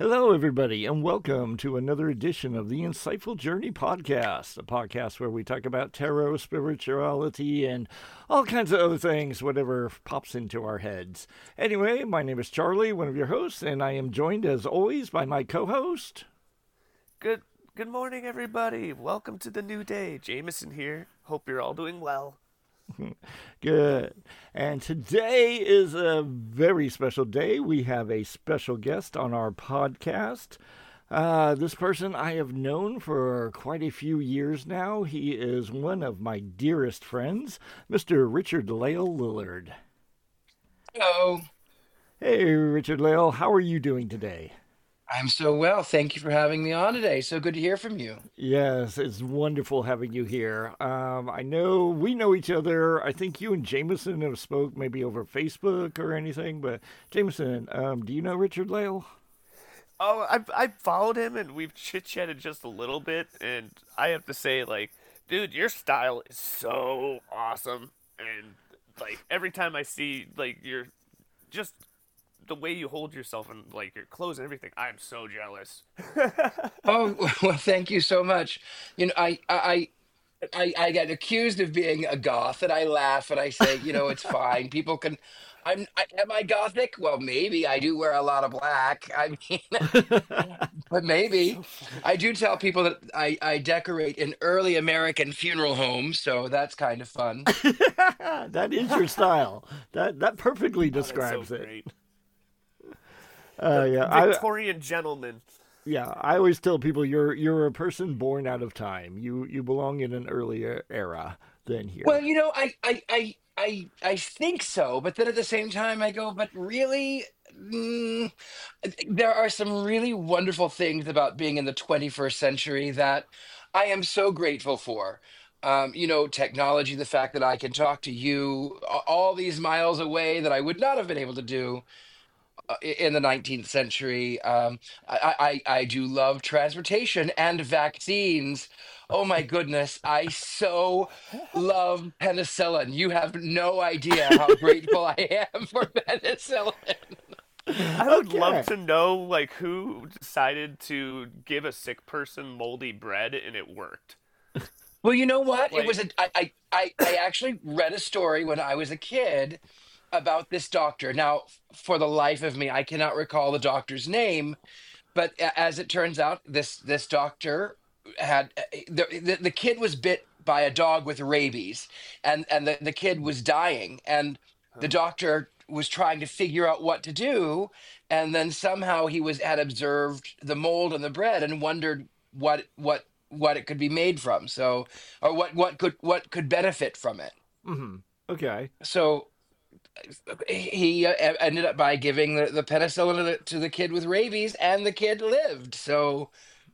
Hello, everybody, and welcome to another edition of the Insightful Journey podcast, a podcast where we talk about tarot, spirituality, and all kinds of other things, whatever pops into our heads. Anyway, my name is Charlie, one of your hosts, and I am joined, as always, by my co-host. Good good morning everybody. Welcome to the new day. Jameson here. Hope you're all doing well. Good. And today is a very special day. We have a special guest on our podcast. This person I have known for quite a few years now. He is one of my dearest friends, Mr. Richard Lale Lillard. Hello. Hey, Richard Lale, how are you doing today? I'm so well. Thank you for having me on today. So good to hear from you. Yes, it's wonderful having you here. I know we know each other. I think you and Jameson have spoke maybe over Facebook or anything. But Jameson, do you know Richard Lale? Oh, I followed him and we've chit chatted just a little bit, and I have to say, like, dude, your style is so awesome, and like every time I see like your just the way you hold yourself and like your clothes and everything, I'm so jealous. Oh, well, thank you so much. I get accused of being a goth, and I laugh and I say, it's fine. People can. Am I gothic? Well, maybe I do wear a lot of black. I mean, but maybe So funny. I do tell people that I decorate in early American funeral homes, so that's kind of fun. That is your style. That perfectly Oh, that's so describes it. great. Uh, The yeah, I Victorian gentleman. yeah, I always tell people you're a person born out of time. You belong in an earlier era than Well, here. I think so, but then at the same time, I go, but really, mm, there are some really wonderful things about being in the 21st century that I am so grateful for. Technology, the fact that I can talk to you all these miles away that I would not have been able to do in the 19th century. I do love transportation and vaccines. Oh my goodness, I so love penicillin. You have no idea how grateful I am for penicillin. I would love Okay. to know like who decided to give a sick person moldy bread and it worked. Well, you know what? It was Like, a I actually read a story when I was a kid about this doctor. Now, for the life of me, I cannot recall the doctor's name, but as it turns out, this doctor had the kid was bit by a dog with rabies, and the kid was dying, and the huh? doctor was trying to figure out what to do, and then somehow he was had observed the mold in the bread and wondered what it could be made from, so or what could benefit from it. Hmm. Okay. So he ended up by giving the penicillin to the kid with rabies, and the kid lived. So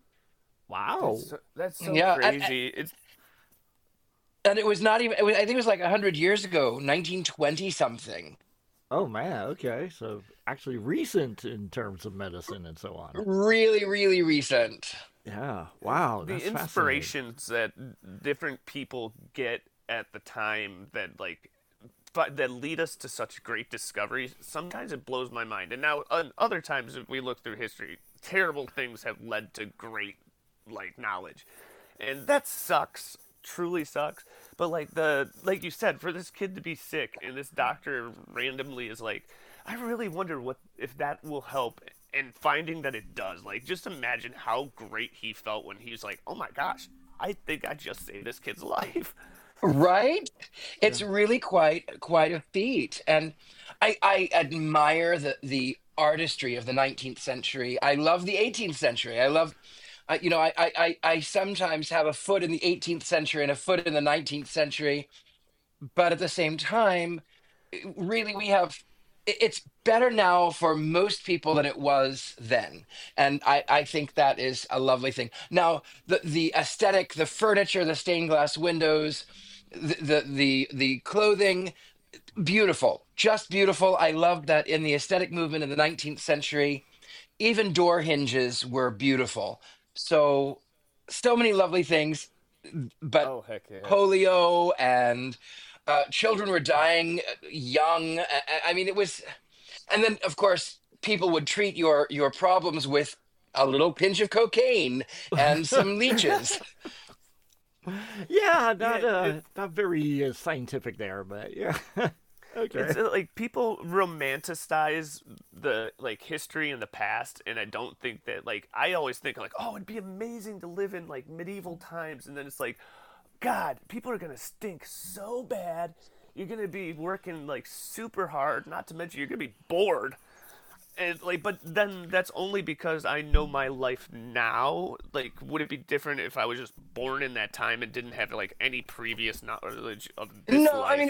Wow. That's so yeah, crazy. It's and it was not even. I think it was like 100 years ago, 1920 something. Oh man. Okay. So actually recent in terms of medicine and so on. Really, really recent. Yeah. Wow. the That's fascinating. inspirations that different people get at the time that like but that lead us to such great discoveries. Sometimes it blows my mind. And now other times if we look through history, terrible things have led to great like knowledge. And that sucks, truly sucks. But like you said, for this kid to be sick and this doctor randomly is like, I really wonder what if that will help. And finding that it does, like, just imagine how great he felt when he was like, "Oh my gosh, I think I just saved this kid's life." Right? Yeah. It's really quite a feat, and I admire the artistry of the 19th century. I love the 18th century. I love, I sometimes have a foot in the 18th century and a foot in the 19th century, but at the same time, really we have. It's better now for most people than it was then, and I think that is a lovely thing. Now, the aesthetic, the furniture, the stained glass windows, the clothing, beautiful, just beautiful. I love that in the aesthetic movement in the 19th century, even door hinges were beautiful. So, so many lovely things, but Oh heck yeah. polio and children were dying young. I mean, it was, and then of course people would treat your problems with a little pinch of cocaine and some leeches. Yeah, Yeah, not very scientific there, but yeah. Okay. it's like people romanticize the like history in the past, and I don't think that like I always think like, oh, it'd be amazing to live in like medieval times, and then it's like, God, people are gonna stink so bad. You're gonna be working like super hard, not to mention you're gonna be bored. And like, but then that's only because I know my life now. Like, would it be different if I was just born in that time and didn't have like any previous knowledge of this No, I mean life?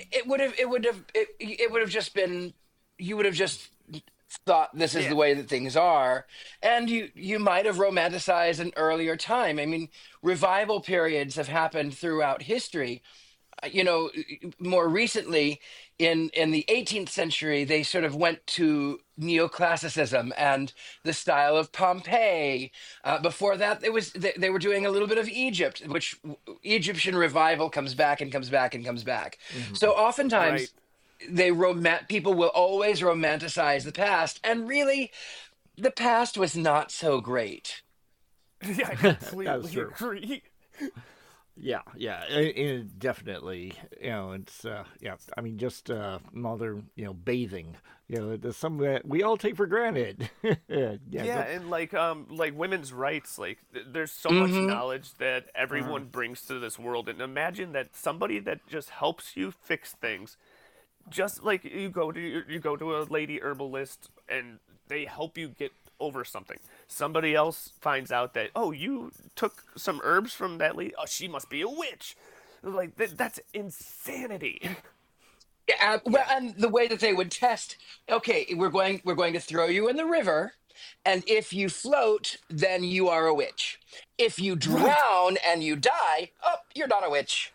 it would have just been, you would have just thought this is Yeah. the way that things are, and you might have romanticized an earlier time. I mean, revival periods have happened throughout history. You know, more recently in the 18th century, they sort of went to neoclassicism and the style of Pompeii. Before that, they were doing a little bit of Egypt, which Egyptian revival comes back and comes back and comes back. Hmm. So Right. oftentimes people will always romanticize the past, and really the past was not so great. Yeah, I That's completely true. agree. Yeah, yeah, definitely. It's yeah. I mean, just modern, bathing. There's some that we all take for granted. Yeah, Yeah, and like women's rights, like there's so much Hmm. knowledge that uh, everyone brings to this world, and imagine that somebody that just helps you fix things, just like you go to a lady herbalist and they help you get over something. Somebody else finds out that, oh, you took some herbs from that lady. Oh, she must be a witch. Like that's insanity. Yeah, well, Yeah. and the way that they would test, okay, we're going to throw you in the river, and if you float, then you are a witch. If you Right. drown and you die, oh, you're not a witch.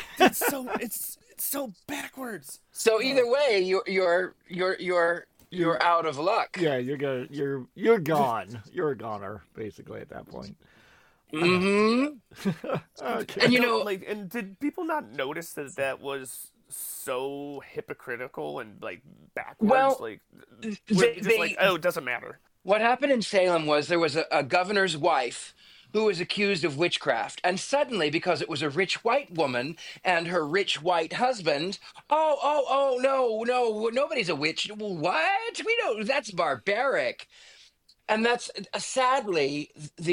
It's so backwards. So Oh. either way, you're you're out of luck. yeah, you're gone. You're a goner, basically at that point. Hmm. Okay. And I don't like. And did people not notice that that was so hypocritical and like backwards? well, Like, were they they just like, they oh, it doesn't matter? what happened in Salem was there was a governor's wife who was accused of witchcraft. And suddenly, because it was a rich white woman and her rich white husband, no, no, nobody's a witch. What? We don't, that's barbaric. And that's sadly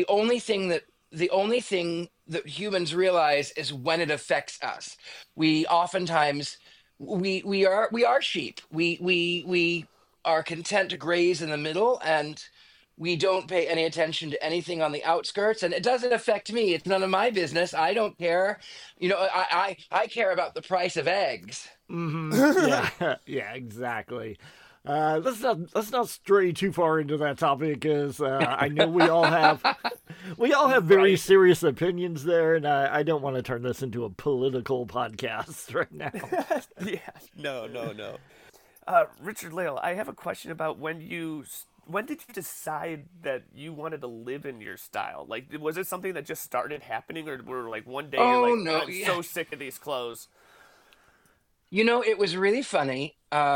the only thing that humans realize is when it affects us. We oftentimes we are sheep. We are content to graze in the middle, and we don't pay any attention to anything on the outskirts, and it doesn't affect me. It's none of my business. I don't care. I care about the price of eggs. Yeah, yeah, exactly. Let's not stray too far into that topic, because I know we all have very Right. serious opinions there, and I don't want to turn this into a political podcast right now. Yeah. No. No. No. Richard Lale, I have a question about when did you decide that you wanted to live in your style? Like, was it something that just started happening, or were like one day you're Oh like, no, I'm yeah. so sick of these clothes? It was really funny.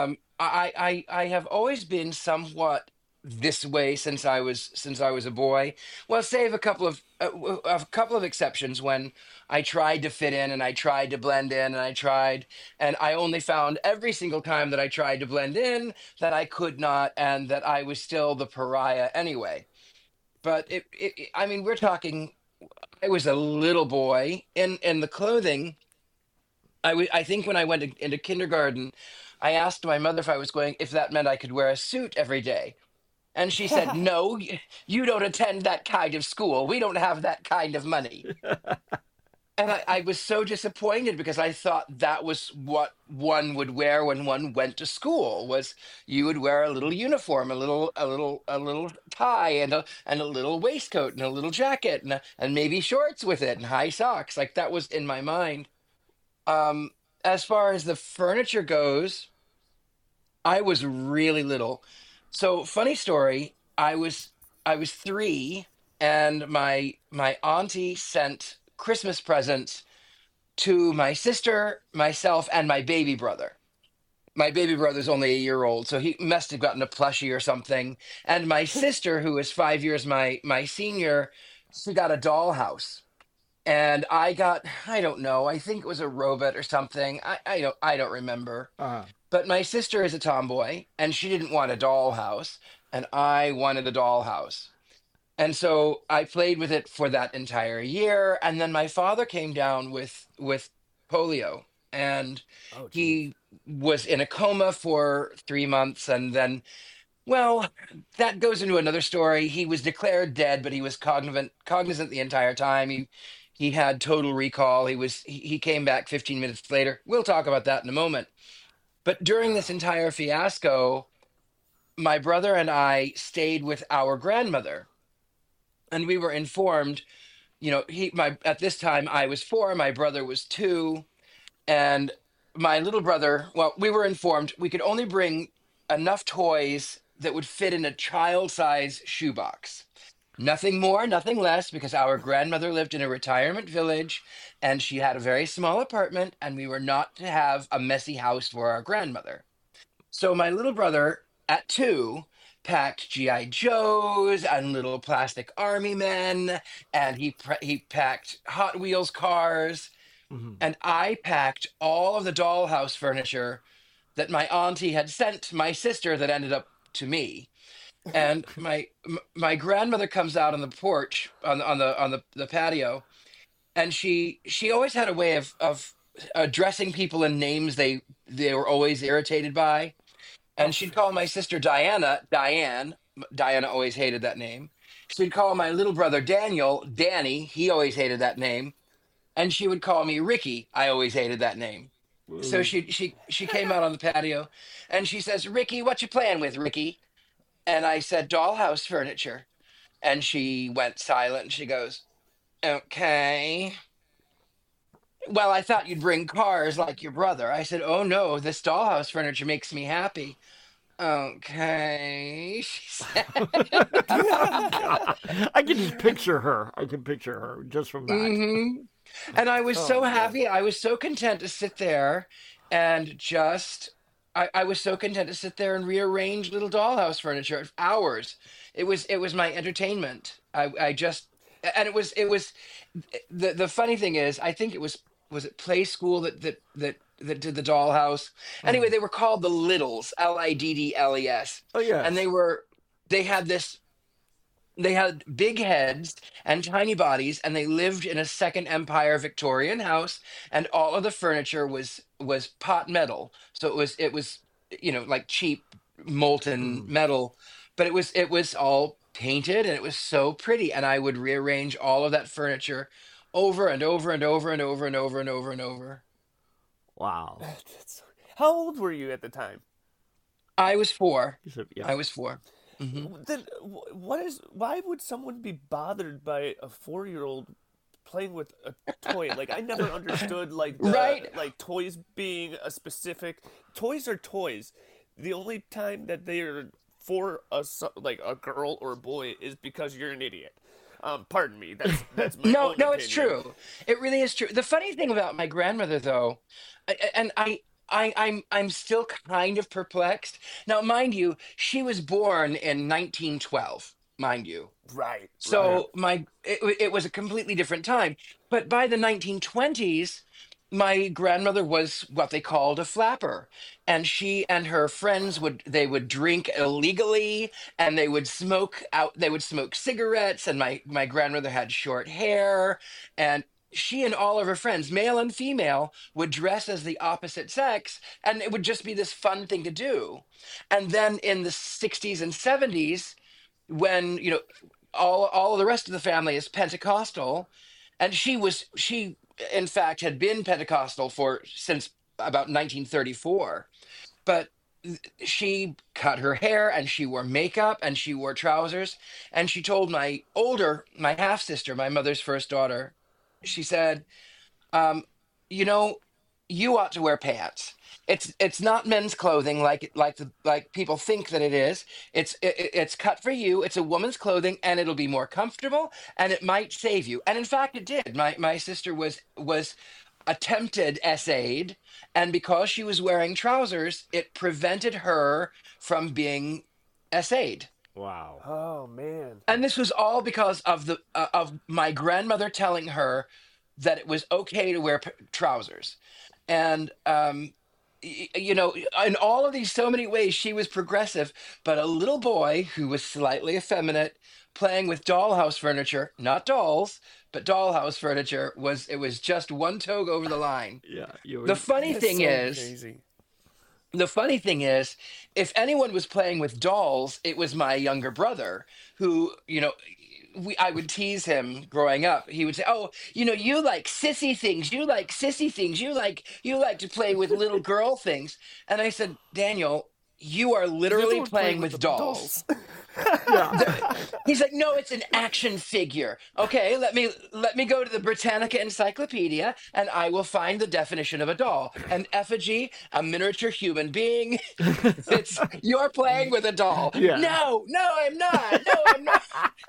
I have always been somewhat this way since I was a boy. Well, save a couple of exceptions when I tried to fit in and I tried to blend in and and I only found every single time that I tried to blend in that I could not, and that I was still the pariah anyway. But I mean, we're talking. I was a little boy in the clothing. I think when I went into kindergarten, I asked my mother if that meant I could wear a suit every day. And she said, "No, you don't attend that kind of school. We don't have that kind of money." And I was so disappointed because I thought that was what one would wear when one went to school, was you would wear a little uniform, a little tie, and a little waistcoat and a little jacket, and maybe shorts with it and high socks. Like, that was in my mind. Um, as far as the furniture goes, I was really little. So, funny story, I was 3, and my auntie sent Christmas presents to my sister, myself, and my baby brother. My baby brother's only a year old, so he must have gotten a plushie or something. And my sister, who is 5 years my senior, she got a dollhouse. And I got, I don't know, I think it was a robot or something. I don't remember. Uh, But my sister is a tomboy, and she didn't want a dollhouse, and I wanted a dollhouse. And so I played with it for that entire year, and then my father came down with polio, and Oh, geez. he was in a coma for 3 months, and then, well, that goes into another story. He was declared dead, but he was cognizant the entire time. He had total recall. He came back 15 minutes later. We'll talk about that in a moment. But during this entire fiasco, my brother and I stayed with our grandmother, and we were informed, he my at this time I was 4, my brother was 2, and my little brother, well, we were informed we could only bring enough toys that would fit in a child-size shoebox. Nothing more, nothing less, because our grandmother lived in a retirement village and she had a very small apartment, and we were not to have a messy house for our grandmother. So my little brother at 2 packed GI Joes and little plastic army men, and he packed Hot Wheels cars, mhm. and I packed all of the dollhouse furniture that my auntie had sent my sister that ended up to me. And my grandmother comes out on the porch on the patio, and she always had a way of addressing people in names they were always irritated by, Oh, and she'd call my sister Diana Diane. Diana always hated that name. She'd call my little brother Daniel Danny. He always hated that name. And she would call me Ricky. I always hated that name. So Ooh. she came out on the patio, and she says, "Ricky, what you playing with, Ricky?" And I said, "Dollhouse furniture." And she went silent. And she goes, "Okay. Well, I thought you'd bring cars like your brother." I said, "Oh no, this dollhouse furniture makes me happy." Okay, she said. God. I can just picture her. I can picture her just from that. hmm And I was oh so man. happy. I was so content to sit there and just, I was so content to sit there and rearrange little dollhouse furniture for hours. It was my entertainment. I just, and it was, the funny thing is, I think was it Play School that did the dollhouse. Anyway, Mhm. they were called the Liddles, Liddles, Oh and yes. they had this they had big heads and tiny bodies, and they lived in a Second Empire Victorian house, and all of the furniture was pot metal. So it was like cheap molten Mhm. metal, but it was all painted, and it was so pretty. And I would rearrange all of that furniture over and over and over and over and over and over and over. Wow. How old were you at the time? I was 4. You said yeah. I was 4. Hmm. Then why would someone be bothered by a 4-year-old playing with a toy? Like I never understood like the Right? like toys being a specific toys are toys. The only time that they are for like a girl or a boy is because you're an idiot. Pardon me. That's my No, own no, it's opinion. true. It really is true. The funny thing about my grandmother, though, and I'm still kind of perplexed. Now, mind you, she was born in 1912, mind you. Right, right. Yeah. So it was a completely different time. But by the 1920s, my grandmother was what they called a flapper, and she and her friends would drink illegally, and they would smoke cigarettes, and my grandmother had short hair, and she and all of her friends, male and female, would dress as the opposite sex, and it would just be this fun thing to do. And then in the 60s and 70s, when all of the rest of the family is Pentecostal, and she in fact had been Pentecostal for since about 1934, but she cut her hair, and she wore makeup, and she wore trousers, and she told my half sister, my mother's first daughter, she said, um, you know, you ought to wear pants. It's not men's clothing like people think that it is. It's cut for you. It's a woman's clothing, and it'll be more comfortable, and it might save you. And in fact, it did. My sister was attempted essayed, and because she was wearing trousers, it prevented her from being essayed. Wow. Oh man. And this was all because of the of my grandmother telling her that it was okay to wear trousers. And you know, in all of these so many ways she was progressive, but a little boy who was slightly effeminate playing with dollhouse furniture, not dolls, but dollhouse furniture, was it was just one togue over the line. Yeah, you The were. funny That's thing so is, crazy. the funny thing is, if anyone was playing with dolls, it was my younger brother who, you know, I would tease him growing up. He would say, "Oh, you know, you like sissy things. You like sissy things. You like to play with little girl things." And I said, "Daniel, you are You're the literally one playing playing with with the dolls." dolls. Yeah. He's like, "No, it's an action figure." Okay, let me go to the Britannica Encyclopedia and I will find the definition of a doll. An effigy, a miniature human being. It's you're playing with a doll. Yeah. No, no, I'm not. No, I'm not.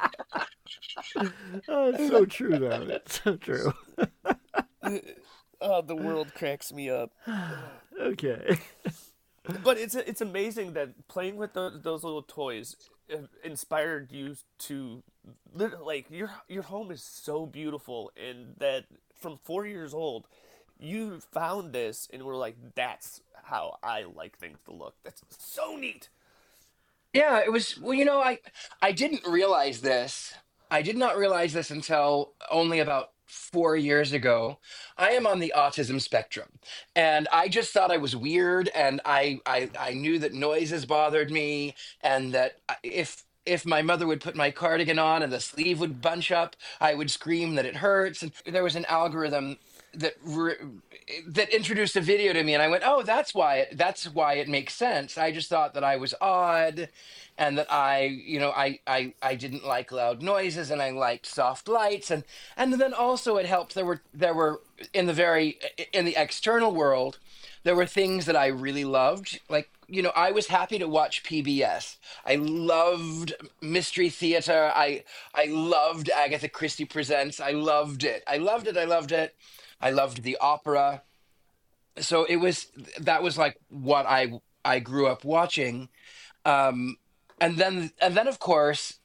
Oh, it's so true, though. It's so true. Oh, the world cracks me up. Okay. But it's amazing that playing with those little toys inspired you to like your home is so beautiful, and that from 4 years old you found this and were like, that's how I like things to look. That's so neat. Yeah, it was, well, you know, I didn't realize this. I did not realize this until only about 4 years ago. I am on the autism spectrum, and I just thought I was weird, and I knew that noises bothered me, and that if my mother would put my cardigan on and the sleeve would bunch up, I would scream that it hurts. And there was an algorithm that that introduced a video to me, and I went, "Oh, that's why it makes sense." I just thought that I was odd, and that I didn't like loud noises, and I liked soft lights, and then also it helped. There were in the external world, there were things that I really loved. Like, I was happy to watch PBS. I loved Mystery Theater. I loved Agatha Christie Presents. I loved it. I loved it. I loved it. I loved the opera. So that was like what I grew up watching. Um, and then of course,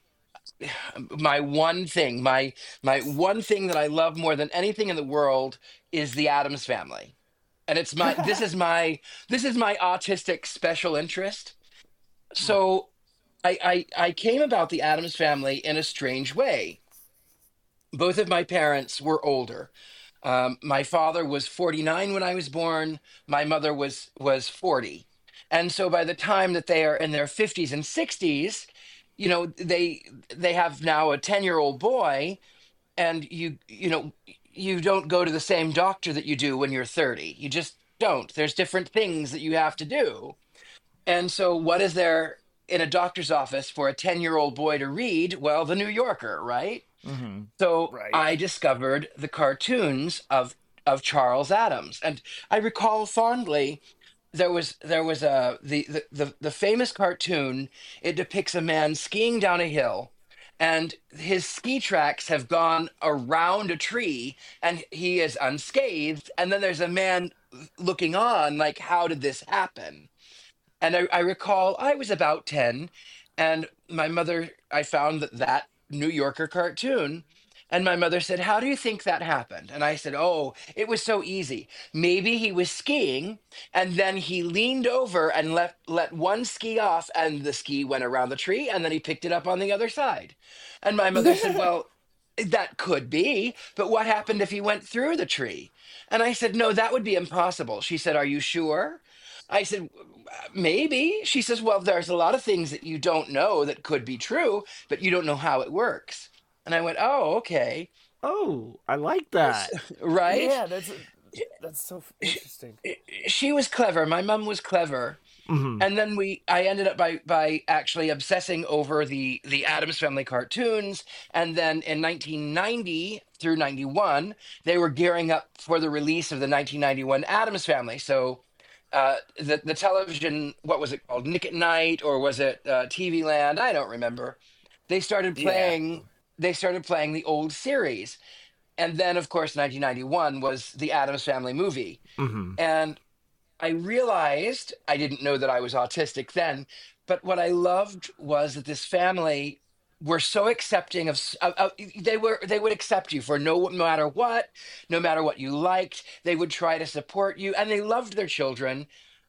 my one thing that I love more than anything in the world is the Addams Family. And it's my this is my autistic special interest. So I came about the Addams Family in a strange way. Both of my parents were older. My father was 49 when I was born. My mother was 40. And so by the time that they are in their 50s and 60s, they have now a 10-year-old boy, and you don't go to the same doctor that you do when you're 30. You just don't. There's different things that you have to do. And so what is there in a doctor's office for a 10-year-old boy to read? Well, the New Yorker, right? Hmm. So Right. I discovered the cartoons of Charles Addams, and I recall fondly there was the famous cartoon. It depicts a man skiing down a hill, and his ski tracks have gone around a tree, and he is unscathed. And then there's a man looking on, like, how did this happen? And I recall I was about 10, and I found that New Yorker cartoon. And my mother said, "How do you think that happened?" And I said, "Oh, it was so easy. Maybe he was skiing, and then he leaned over and let one ski off, and the ski went around the tree, and then he picked it up on the other side." And my mother said, "Well, that could be, but what happened if he went through the tree?" And I said, "No, that would be impossible." She said, "Are you sure?" I said, "Maybe." She says, "Well, there's a lot of things that you don't know that could be true, but you don't know how it works." And I went, "Oh, okay." Oh, I like that. Right? Yeah, that's so interesting. She was clever. My mom was clever. Hmm. And then I ended up by actually obsessing over the Addams Family cartoons. And then in 1990 through 91, they were gearing up for the release of the 1991 Addams Family. So the television, what was it called? Nick at Night, or was it TV Land? I don't remember. They started Yeah. playing. They started playing the old series, And then, of course, 1991 was the Addams Family movie. Hmm. And I realized I didn't know that I was autistic then, but what I loved was that this family were so accepting they would accept you for no matter what, no matter what you liked. They would try to support you, and they loved their children.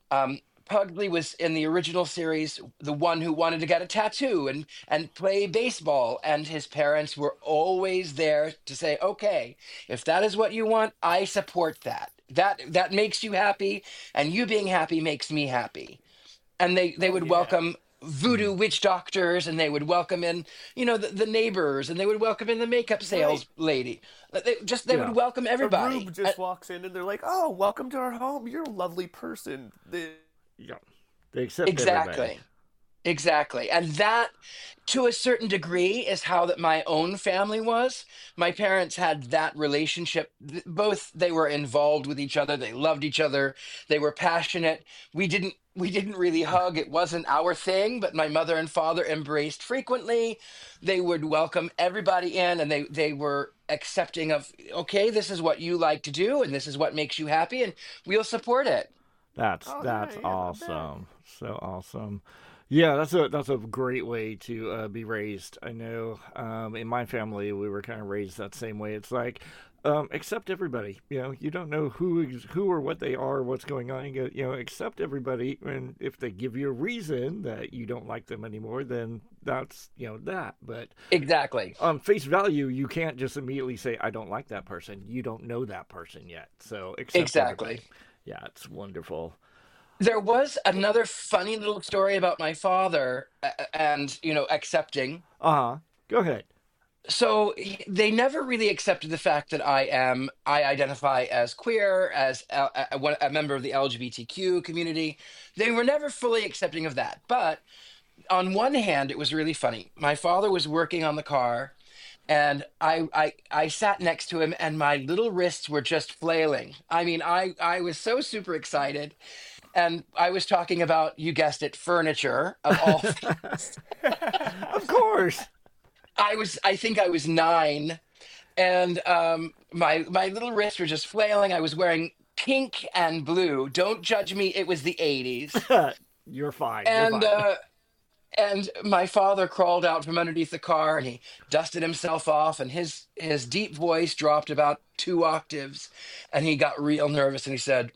Pugsley was in the original series the one who wanted to get a tattoo and play baseball, and his parents were always there to say, "Okay, if that is what you want, I support that. That makes you happy, and you being happy makes me happy." And they Oh would yeah. welcome voodoo witch doctors, and they would welcome in, the neighbors, and they would welcome in the makeup sales Right. lady. They would Yeah. welcome A everybody. rube just walks in and they're like, "Oh, welcome to our home. You're a lovely person." Yeah. They accept everybody. Exactly. Exactly. And that, to a certain degree, is how that my own family was. My parents had that relationship. Both they were involved with each other. They loved each other. They were passionate. We didn't really hug. It wasn't our thing, but my mother and father embraced frequently. They would welcome everybody in, and they were accepting of, okay, this is what you like to do and this is what makes you happy, and we'll support it. Oh yeah, That's yeah, I bet. awesome. So awesome. Yeah, that's a great way to be raised. I know in my family we were kind of raised that same way. It's like accept everybody. You don't know who or what they are, what's going on. Accept everybody, and if they give you a reason that you don't like them anymore, then that's that. But Exactly. on face value, you can't just immediately say I don't like that person. You don't know that person yet, so accept everybody. Exactly. Yeah, it's wonderful. There was another funny little story about my father, and accepting. Uh huh. Go ahead. So they never really accepted the fact that I identify as queer, as a member of the LGBTQ community. They were never fully accepting of that. But on one hand, it was really funny. My father was working on the car, and I sat next to him, and my little wrists were just flailing. I mean, I was so super excited, and I was talking about, you guessed it, furniture of all things. Of course. I think I was 9, and my little wrists were just flailing. I was wearing pink and blue. Don't judge me. It was the 80s. You're fine. You're And fine. uh, and my father crawled out from underneath the car, and he dusted himself off, and his deep voice dropped about 2 octaves, and he got real nervous, and he said,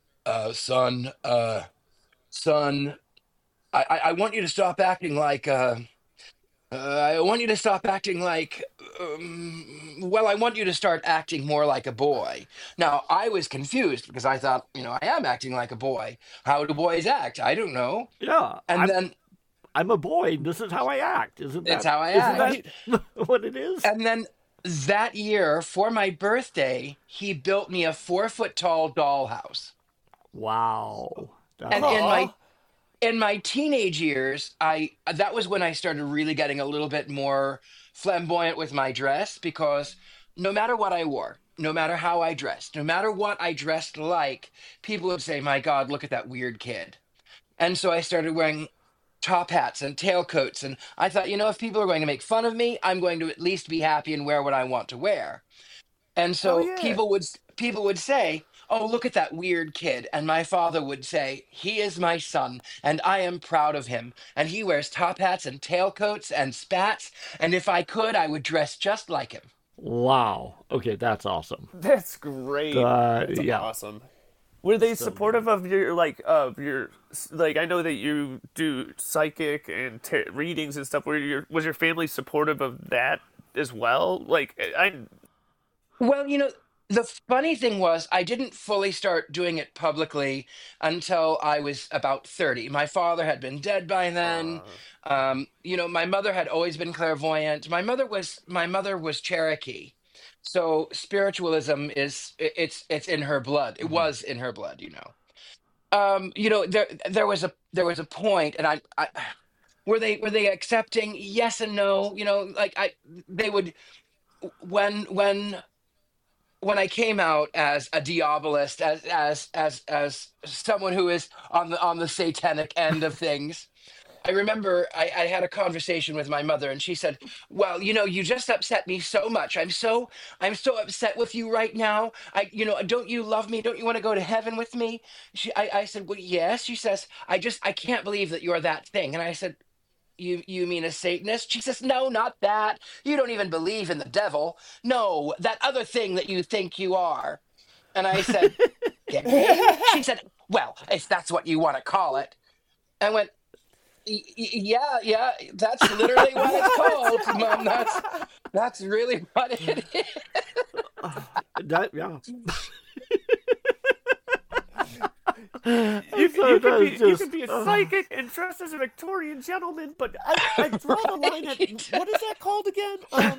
son, I want you to stop acting like I want you to stop acting like, well, I want you to start acting more like a boy. Now, I was confused because I thought, I am acting like a boy. How do boys act? I don't know. Yeah, And then I'm a boy. This is how I act. Isn't it's that how I isn't act. that what it is? And then that year, for my birthday, he built me a 4 foot tall dollhouse. Wow, that's And Aw. in my teenage years, I that was when I started really getting a little bit more flamboyant with my dress, because no matter what I wore, no matter how I dressed, no matter what I dressed like, people would say, "My God, look at that weird kid." And so I started wearing top hats and tailcoats, and I thought, if people are going to make fun of me, I'm going to at least be happy and wear what I want to wear. And Hell so yeah. people would say, "Oh, look at that weird kid." And my father would say, "He is my son, and I am proud of him. And he wears top hats and tailcoats and spats, and if I could, I would dress just like him." wow. Okay, that's awesome. That's great. That's Yeah. awesome. Were they So good. supportive of your like? I know that you do psychic and readings and stuff. Was your family supportive of that as well? Like I Well, the funny thing was, I didn't fully start doing it publicly until I was about 30. My father had been dead by then. uh My mother had always been clairvoyant. My mother was Cherokee. So spiritualism it's in her blood. It Mhm. was in her blood. There was a point, and I were they accepting? Yes and no. Like they would, when I came out as a diabolist, as someone who is on the satanic end of things, I remember I had a conversation with my mother, and she said, "Well, you just upset me so much. I'm so upset with you right now. Don't you love me? Don't you want to go to heaven with me?" I said, "Well, yes." She says, I can't believe that you're that thing." And I said, "You mean a Satanist?" She says, "No, not that. You don't even believe in the devil. No, that other thing that you think you are." And I said, "Gay?" She said, "Well, if that's what you want to call it." I went, Yeah, yeah, that's literally what it's called, Mom. That's really what it is. That yeah. You, So you could that be is you just could be a psychic and dressed as a Victorian gentleman, but I draw the line at what is that called again?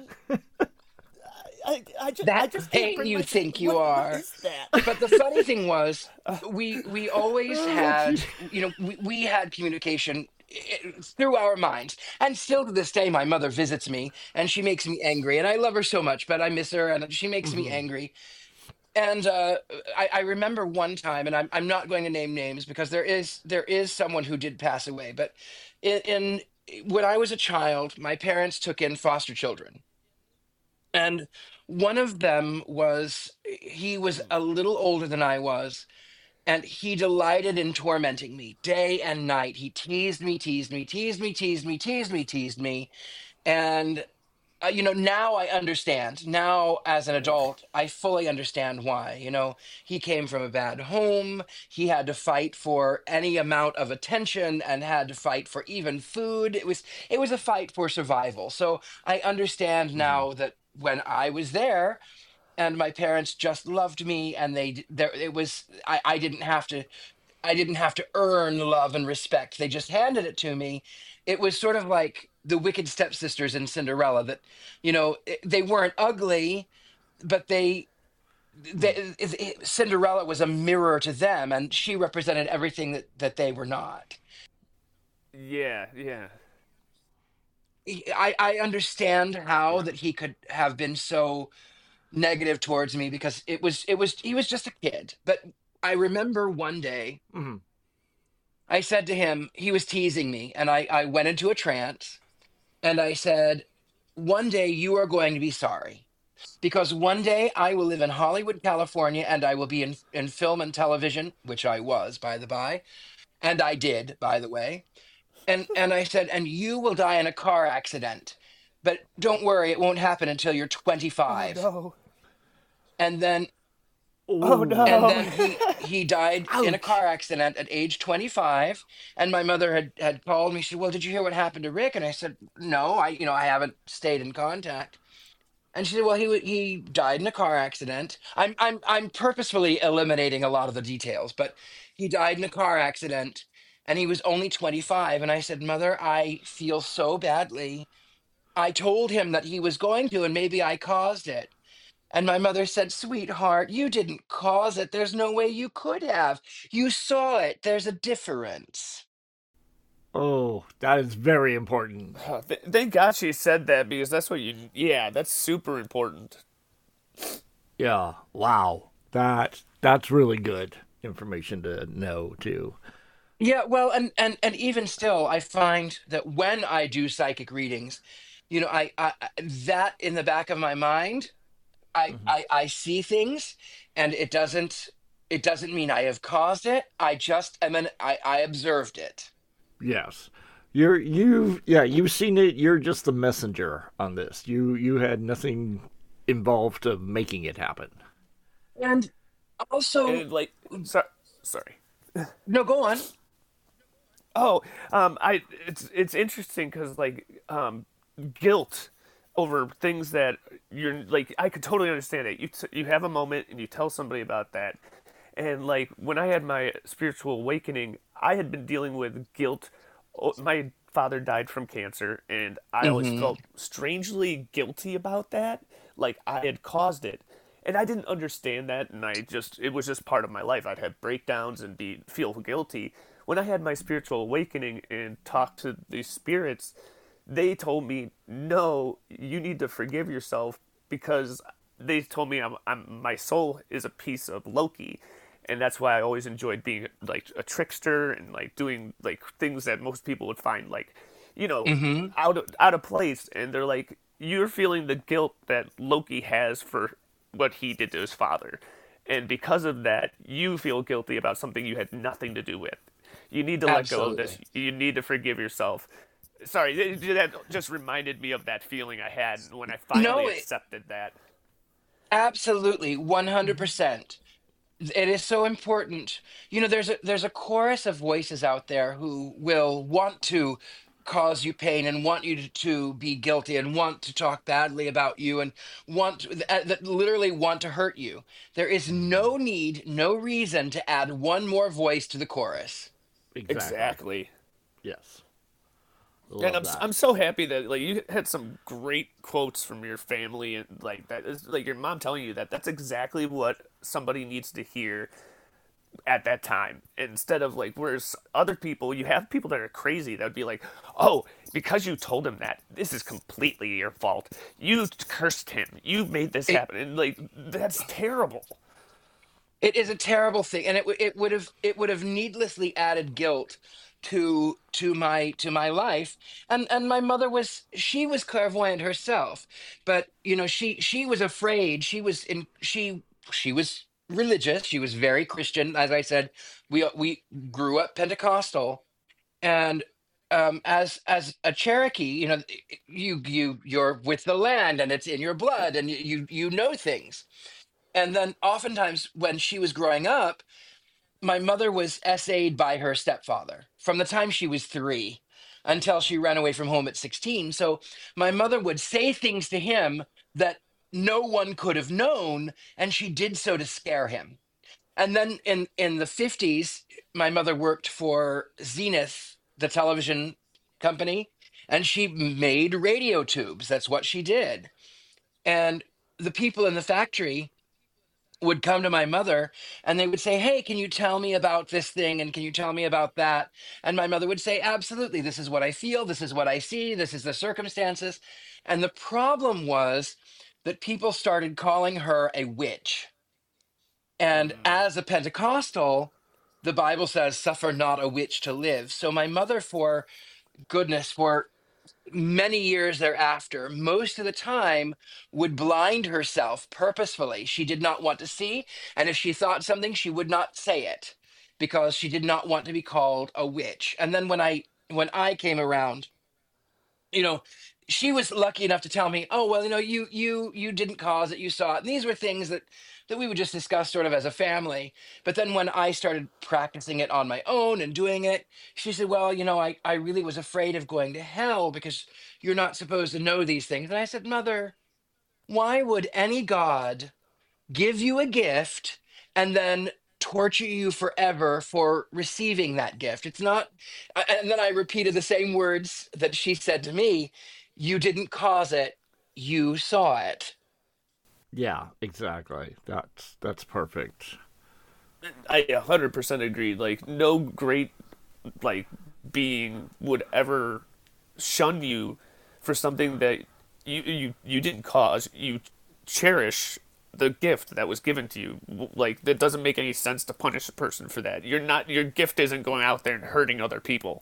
I That just can't thing bring you myself. think you What are. is that? But the funny thing was, we always oh, gee. had, we had communication through our minds. And still to this day, my mother visits me and she makes me angry. And I love her so much, but I miss her and she makes me Mhm. angry. And I remember one time, and I'm not going to name names because there is someone who did pass away. But in when I was a child, my parents took in foster children, and one of them was he was a little older than I was, and he delighted in tormenting me day and night. He teased me, teased me, teased me, teased me, teased me, teased me, and now I understand. Now, as an adult, I fully understand why. He came from a bad home. He had to fight for any amount of attention and had to fight for even food. It was a fight for survival. So I understand Mhm. now that when I was there and my parents just loved me and there it was I didn't have to earn love and respect. They just handed it to me. It was sort of like the wicked stepsisters in Cinderella that, they weren't ugly, but Cinderella was a mirror to them and she represented everything that they were not. Yeah, yeah. I understand how Yeah. that he could have been so negative towards me because he was just a kid. But I remember one day Mhm. I said to him, he was teasing me, and I went into a trance, and I said, "One day you are going to be sorry. Because one day I will live in Hollywood, California, and I will be in film and television," which I was, by the by. And I did, by the way. And I said, "And you will die in a car accident. But don't worry, it won't happen until you're Oh 25." no. And then Oh Oh, and no. then he died in a ouch. car accident at age 25, and my mother had called me. She said, "Well, did you hear what happened to Rick?" And I said, "No, I haven't stayed in contact." And she said, "Well, he died in a car accident." I'm purposefully eliminating a lot of the details, but he died in a car accident and he was only 25. And I said, "Mother, I feel so badly. I told him that he was going to, and maybe I caused it." And my mother said, "Sweetheart, you didn't cause it. There's no way you could have. You saw it. There's a difference." Oh, that is very important. Oh, thank God she said that because that's what you. Yeah, that's super important. Yeah. Wow. That's really good information to know too. Yeah, well, and even still, I find that when I do psychic readings, that in the back of my mind, Mhm. I see things, and it doesn't mean I have caused it. I just I observed it. Yes. You've seen it. You're just the messenger on this. You had nothing involved of making it happen. And also, And like, sorry. no, go on. Oh, it's interesting because guilt over things that you're like I could totally understand it. You have a moment and you tell somebody about that, and like when I had my spiritual awakening, I had been dealing with guilt. My father died from cancer, and I always Hmm. felt strangely guilty about that, like I had caused it. And I didn't understand that, and it was just part of my life. I'd have breakdowns and feel guilty. When I had my spiritual awakening and talked to these spirits, they told me, no, you need to forgive yourself because they told me my soul is a piece of Loki, and that's why I always enjoyed being like a trickster and like doing like things that most people would find like, Hmm. out of place. And they're like, you're feeling the guilt that Loki has for what he did to his father, and because of that, you feel guilty about something you had nothing to do with. You need to let go of this. Absolutely. You need to forgive yourself. Sorry, that just reminded me of that feeling I had when I finally No, accepted that. absolutely, 100%. It is so important. There's a chorus of voices out there who will want to cause you pain and want you to be guilty and want to talk badly about you and that literally want to hurt you. There is Hmm. no need, no reason to add one more voice to the chorus. Exactly. Exactly. Yes. And Love that. I'm so happy that like you had some great quotes from your family, and like that is like your mom telling you that that's exactly what somebody needs to hear at that time. Instead of like, whereas other people, you have people that are crazy that would be like, oh, because you told him that, this is completely your fault. You cursed him. You made this It happen, and like that's terrible. it is a terrible thing, and it would have needlessly added guilt to my life. And my mother was clairvoyant herself, but she was afraid. She was religious. She was very Christian. As I said, we grew up Pentecostal, and as a Cherokee, you're with the land, and it's in your blood, and you know things. And then oftentimes when she was growing up, my mother was SA'd by her stepfather from the time she was 3 until she ran away from home at 16. So my mother would say things to him that no one could have known, and she did so to scare him. And then in the 50s, my mother worked for Zenith, the television company, and she made radio tubes. That's what she did. And the people in the factory would come to my mother, and they would say, "Hey, can you tell me about this thing, and can you tell me about that?" And my mother would say, "Absolutely. This is what I feel. This is what I see. This is the circumstances." And the problem was that people started calling her a witch. And Mm, as a Pentecostal, the Bible says, "Suffer not a witch to live." So my mother, for goodness, for many years thereafter, most of the time, would blind herself purposefully. She did not want to see. And if she thought something, she would not say it because she did not want to be called a witch. And then when I came around, you know, she was lucky enough to tell me, "Oh, well, you didn't cause it, you saw it." And these were things that we would just discuss sort of as a family. But then when I started practicing it on my own and doing it, she said, "Well, I really was afraid of going to hell because you're not supposed to know these things." And I said, "Mother, why would any God give you a gift and then torture you forever for receiving that gift? It's not." And then I repeated the same words that she said to me: "You didn't cause it, you saw it." Yeah, exactly. That's perfect. I 100% agree. Like no great like being would ever shun you for something that you didn't cause. You cherish the gift that was given to you. Like that doesn't make any sense to punish a person for that. You're not your gift isn't going out there and hurting other people.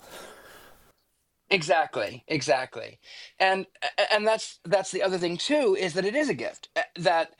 Exactly, exactly. And that's the other thing too, is that it is a gift, that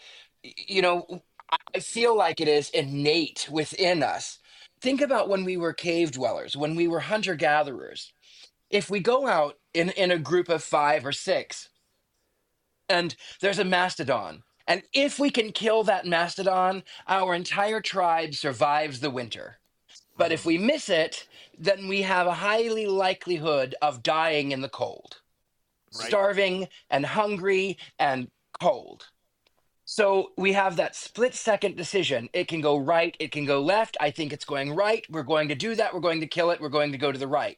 I feel like it is innate within us. Think about when we were cave dwellers, when we were hunter gatherers. If we go out in a group of 5 or 6, and there's a mastodon, and if we can kill that mastodon, our entire tribe survives the winter. But if we miss it, then we have a highly likelihood of dying in the cold, Right. starving and hungry and cold. So we have that split second decision. It can go right, it can go left. I think it's going right. We're going to do that. We're going to kill it. We're going to go to the right.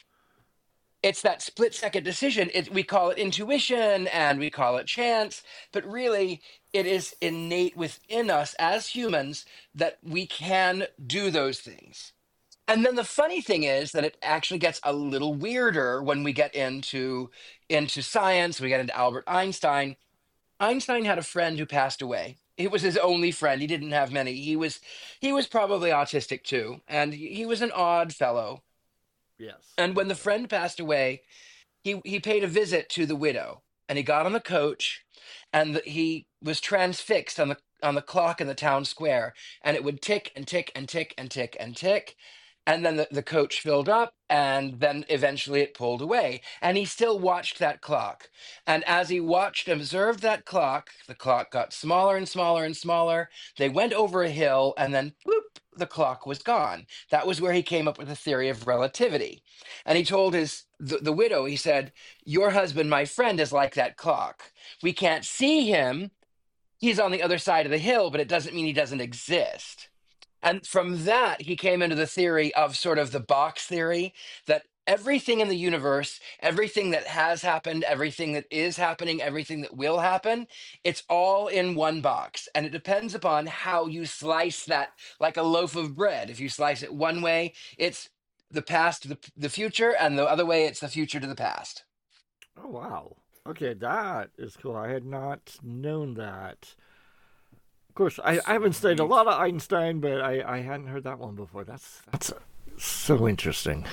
It's that split second decision. We call it intuition and we call it chance, but really it is innate within us as humans that we can do those things. And then the funny thing is that it actually gets a little weirder when we get into science. We get into Albert Einstein. Einstein had a friend who passed away, He was his only friend. He didn't have many. He was probably autistic too, and he was an odd fellow. Yes. And when the Okay. friend passed away, he paid a visit to the widow, and he got on the coach, and he was transfixed on the clock in the town square, and it would tick and tick and tick and tick and tick, and then the coach filled up, and then eventually it pulled away, and he still watched that clock. And as he watched and observed that clock, the clock got smaller and smaller and smaller. They went over a hill, and then bloop, the clock was gone. That was where he came up with the theory of relativity. And he told the widow, he said, "Your husband, my friend, is like that clock. We can't see him. He's on the other side of the hill, but it doesn't mean he doesn't exist." And from that, he came into the theory of sort of the box theory, that everything in the universe, everything that has happened, everything that is happening, everything that will happen, it's all in one box. And it depends upon how you slice that, like a loaf of bread. If you slice it one way, it's the past to the future, and the other way, it's the future to the past. Oh wow. Okay, that is cool. I had not known that. Of course, I haven't studied a Sweet. lot of Einstein, but I hadn't heard that one before. That's so interesting.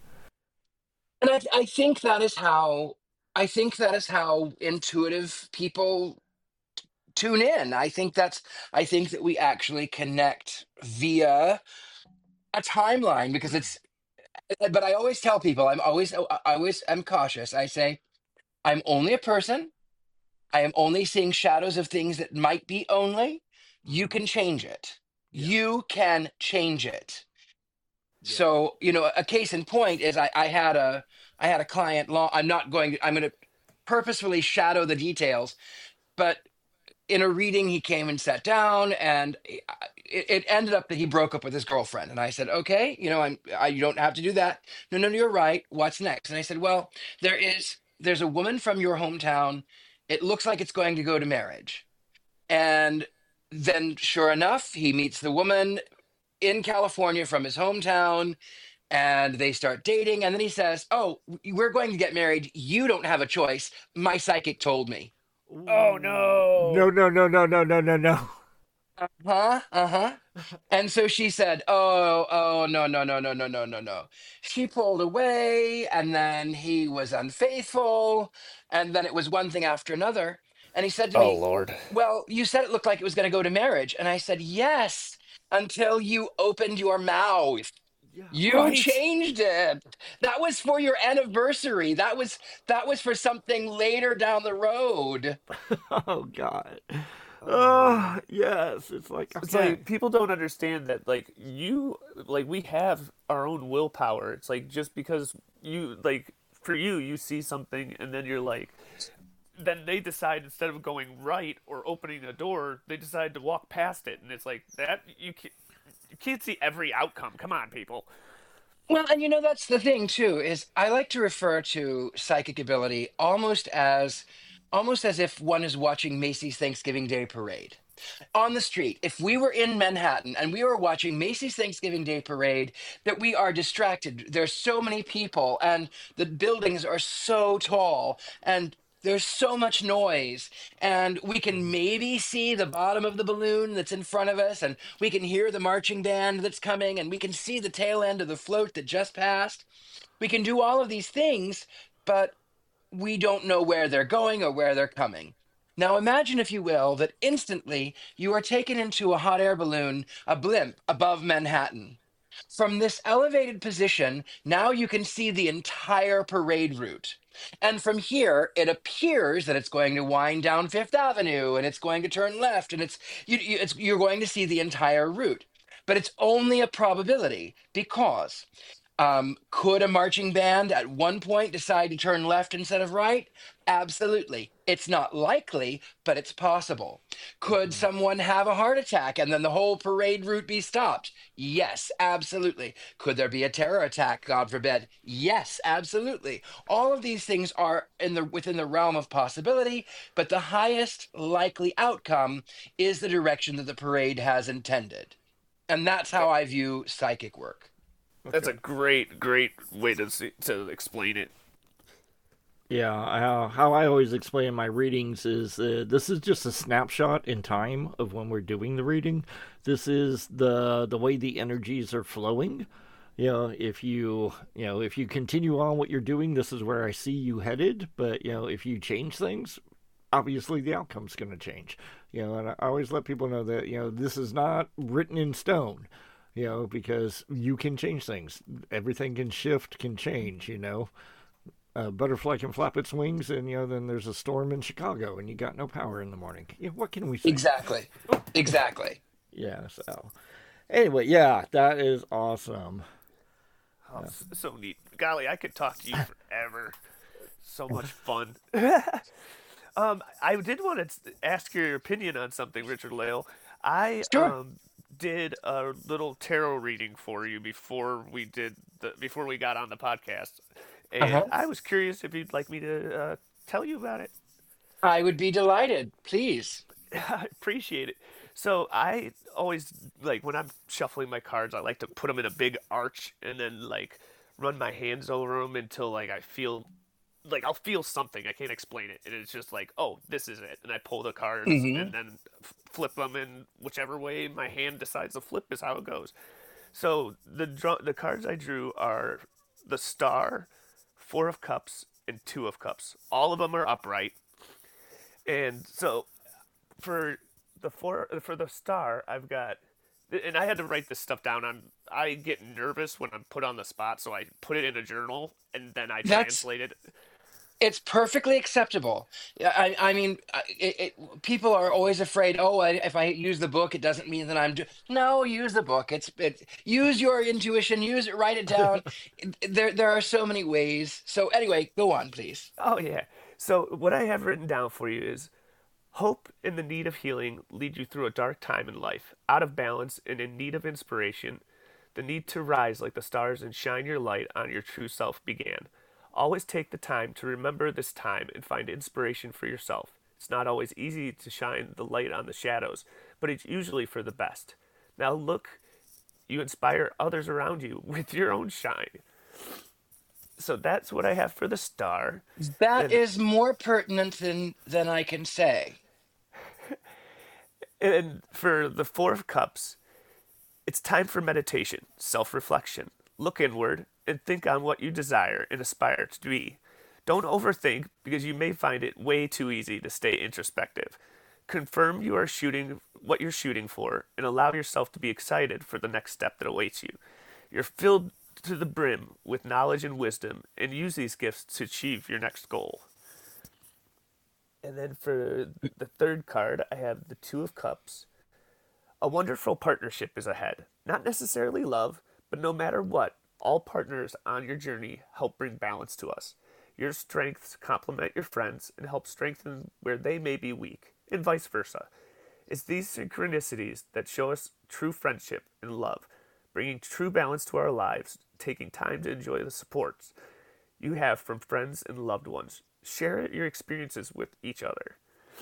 And I think that is how intuitive people tune in. I think that we actually connect via a timeline, because it's but I always tell people, I always am cautious. I say, I'm only a person. I am only seeing shadows of things that might be only. You Hmm. can change it. Yeah. You can change it. Yeah. So, a case in point is I had a client long I'm going to purposefully shadow the details, but in a reading, he came and sat down, and it ended up that he broke up with his girlfriend. And I said, "Okay, you don't have to do that. No, no, no, you're right. What's next?" And I said, "Well, there's a woman from your hometown. It looks like it's going to go to marriage." And then, sure enough, he meets the woman in California from his hometown, and they start dating. And then he says, "Oh, we're going to get married. You don't have a choice. My psychic told me." Oh Ooh. No, no! no, no, no, no, no, no, no. Huh? Uh-huh. And so she said, "Oh, oh, no, no, no, no, no, no, no, no." She pulled away, and then he was unfaithful, and then it was one thing after another. And he said to Oh me, Lord. "Well, you said it looked like it was going to go to marriage." And I said, "Yes, until you opened your mouth. Yeah. You Right. changed it. That was for your anniversary. That was for something later down the road." Oh God. Oh Oh man. yes. It's like It's okay. like people don't understand that we have our own willpower. It's like just because for you you see something and then you're like then they decide instead of going right or opening a door, they decide to walk past it, and it's like that you can't see every outcome. Come on, people. Well, and that's the thing too, is I like to refer to psychic ability almost as if one is watching Macy's Thanksgiving Day Parade. On the street, if we were in Manhattan and we were watching Macy's Thanksgiving Day Parade, that we are distracted. There's so many people, and the buildings are so tall, and there's so much noise, and we can Mhm. maybe see the bottom of the balloon that's in front of us, and we can hear the marching band that's coming, and we can see the tail end of the float that just passed. We can do all of these things, but we don't know where they're going or where they're coming. Now, imagine, if you will, that instantly you are taken into a hot air balloon, a blimp above Manhattan. From this elevated position, now you can see the entire parade route. And from here, it appears that it's going to wind down Fifth Avenue, and it's going to turn left, and you're going to see the entire route. But it's only a probability, because could a marching band at one point decide to turn left instead of right? Absolutely. It's not likely, but it's possible. Could Mhm. someone have a heart attack and then the whole parade route be stopped? Yes, absolutely. Could there be a terror attack, God forbid? Yes, absolutely. All of these things are within the realm of possibility, but the highest likely outcome is the direction that the parade has intended. And that's how I view psychic work. That's Okay. a great way to explain it. Yeah, how I always explain my readings is this is just a snapshot in time of when we're doing the reading. This is the way the energies are flowing. If you continue on what you're doing, this is where I see you headed. But if you change things, obviously the outcome's going to change. And I always let people know that this is not written in stone. Because you can change things. Everything can shift, can change. A butterfly can flap its wings, and then there's a storm in Chicago, and you got no power in the morning. What can we say? Exactly. Exactly. Yeah. So anyway, yeah, that is awesome. Oh, so neat. Golly, I could talk to you forever. So much fun. I did want to ask your opinion on something, Richard Lale. I Sure. did a little tarot reading for you before we got on the podcast, and Uh-huh. I was curious if you'd like me to tell you about it. I would be delighted. Please. I appreciate it. So I always like when I'm shuffling my cards, I like to put them in a big arch and then like run my hands over them until like I feel like I'll feel something. I can't explain it, and it's just like, oh, this is it. And I pull the cards Hmm. and then flip them in whichever way my hand decides to flip is how it goes. So the cards I drew are the Star, Four of Cups, and Two of Cups. All of them are upright, and so for for the Star, I've got, and I had to write this stuff down. I get nervous when I'm put on the spot, so I put it in a journal and then I That's translate it. it's perfectly acceptable. Yeah, I mean, people are always afraid. Oh, if I use the book, it doesn't mean that No, use the book. Use your intuition. Use it. Write it down. There are so many ways. So anyway, go on, please. Oh yeah. So what I have written down for you is hope and the need of healing lead you through a dark time in life, out of balance and in need of inspiration. The need to rise like the stars and shine your light on your true self began. Always take the time to remember this time and find inspiration for yourself. It's not always easy to shine the light on the shadows, but it's usually for the best. Now look, you inspire others around you with your own shine. So that's what I have for the Star. That And is more pertinent than I can say. and for the Four of Cups, it's time for meditation, self reflection. Look inward and think on what you desire and aspire to be. Don't overthink because you may find it way too easy to stay introspective. Confirm you are shooting what you're shooting for and allow yourself to be excited for the next step that awaits you. You're filled to the brim with knowledge and wisdom and use these gifts to achieve your next goal. And then for the third card, I have the Two of Cups. A wonderful partnership is ahead. Not necessarily love, but no matter what, all partners on your journey help bring balance to us. Your strengths complement your friends and help strengthen where they may be weak, and vice versa. It's these synchronicities that show us true friendship and love, bringing true balance to our lives, taking time to enjoy the supports you have from friends and loved ones. Share your experiences with each other.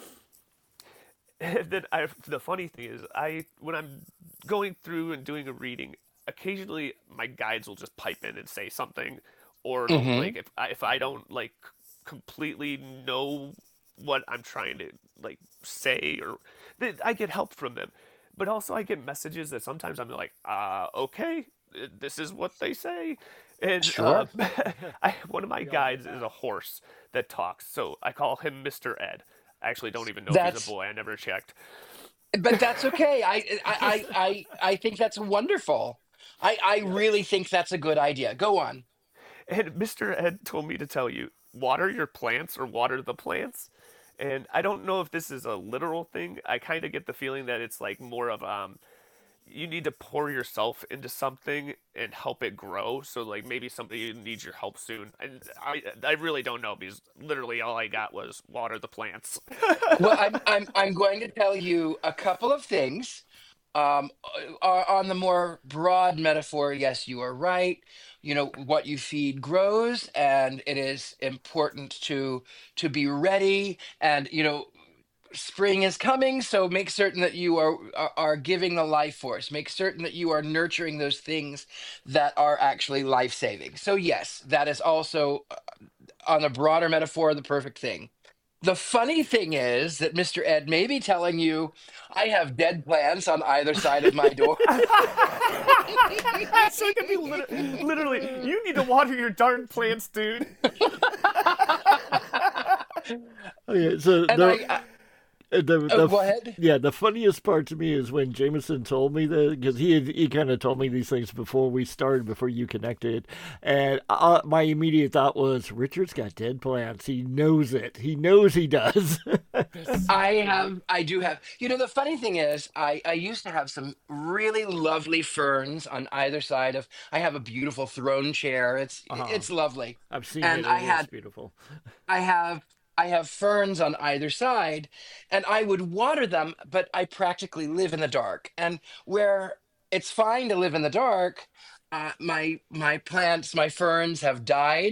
And then the funny thing is, when I'm going through and doing a reading, occasionally my guides will just pipe in and say something, or they'll, Hmm. like if I don't like completely know what I'm trying to like say, or I get help from them, but also I get messages that sometimes I'm like, okay, this is what they say, and Sure. one of my guides is a horse that talks, so I call him Mr. Ed. I actually don't even know if he's a That's boy. I never checked. but that's okay. I think that's wonderful. I really think that's a good idea. Go on. And Mr. Ed told me to tell you, water your plants or water the plants. And I don't know if this is a literal thing. I kind of get the feeling that it's like more of you need to pour yourself into something and help it grow. So like maybe somebody needs your help soon. And I really don't know because literally all I got was water the plants. Well, I'm going to tell you a couple of things. Um, on the more broad metaphor, yes, you are right. What you feed grows, and it is important to be ready. And spring is coming, so make certain that you are giving the life force. Make certain that you are nurturing those things that are actually life saving. So yes, that is also on a broader metaphor, the perfect thing. The funny thing is that Mr. Ed may be telling you, I have dead plants on either side of my door. So it could be literally, you need to water your darn plants, dude. Okay, so And go ahead. yeah, the funniest part to me is when Jameson told me that, because he kind of told me these things before we started, before you connected, and my immediate thought was, Richard's got dead plants. He knows it. He knows he does. I do have. The funny thing is, I used to have some really lovely ferns on either side of. I have a beautiful throne chair. It's lovely. I've seen And it. It is beautiful. I have I have ferns on either side, and I would water them, but I practically live in the dark. And where it's fine to live in the dark, my plants, my ferns have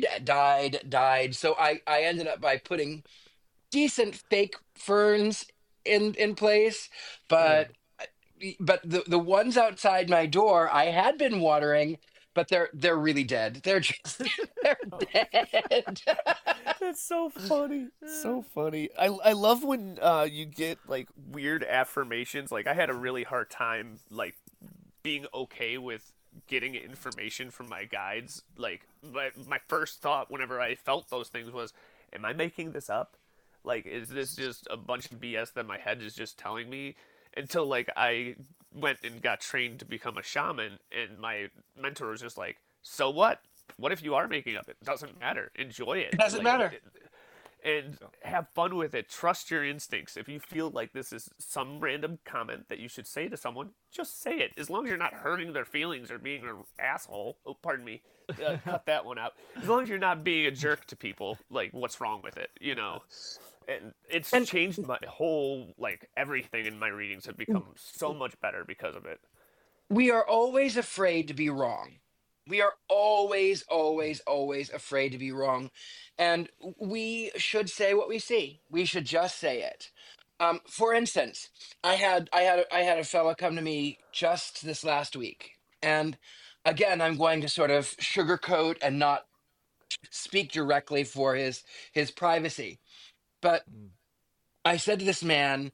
died. So I ended up by putting decent fake ferns in place, Yeah. but the ones outside my door I had been watering, but they're really dead. They're just they're dead. That's so funny. So funny. I love when you get like weird affirmations. Like I had a really hard time like being okay with getting information from my guides. Like my first thought whenever I felt those things was, am I making this up? Like is this just a bunch of BS that my head is just telling me? Until like I went and got trained to become a shaman, and my mentor was just like, "So what? What if you are making up? It doesn't matter. Enjoy it. It doesn't matter. And have fun with it. Trust your instincts. If you feel like this is some random comment that you should say to someone, just say it. As long as you're not hurting their feelings or being an asshole. Oh, pardon me. Cut that one out. As long as you're not being a jerk to people, like what's wrong with it? You know." And it's changed my whole, like, everything in my readings have become so much better because of it. We are always afraid to be wrong. We are always, always, always afraid to be wrong. And we should say what we see. We should just say it. For instance, I had a fella come to me just this last week. And again, I'm going to sort of sugarcoat and not speak directly for his privacy. But Mm. I said to this man,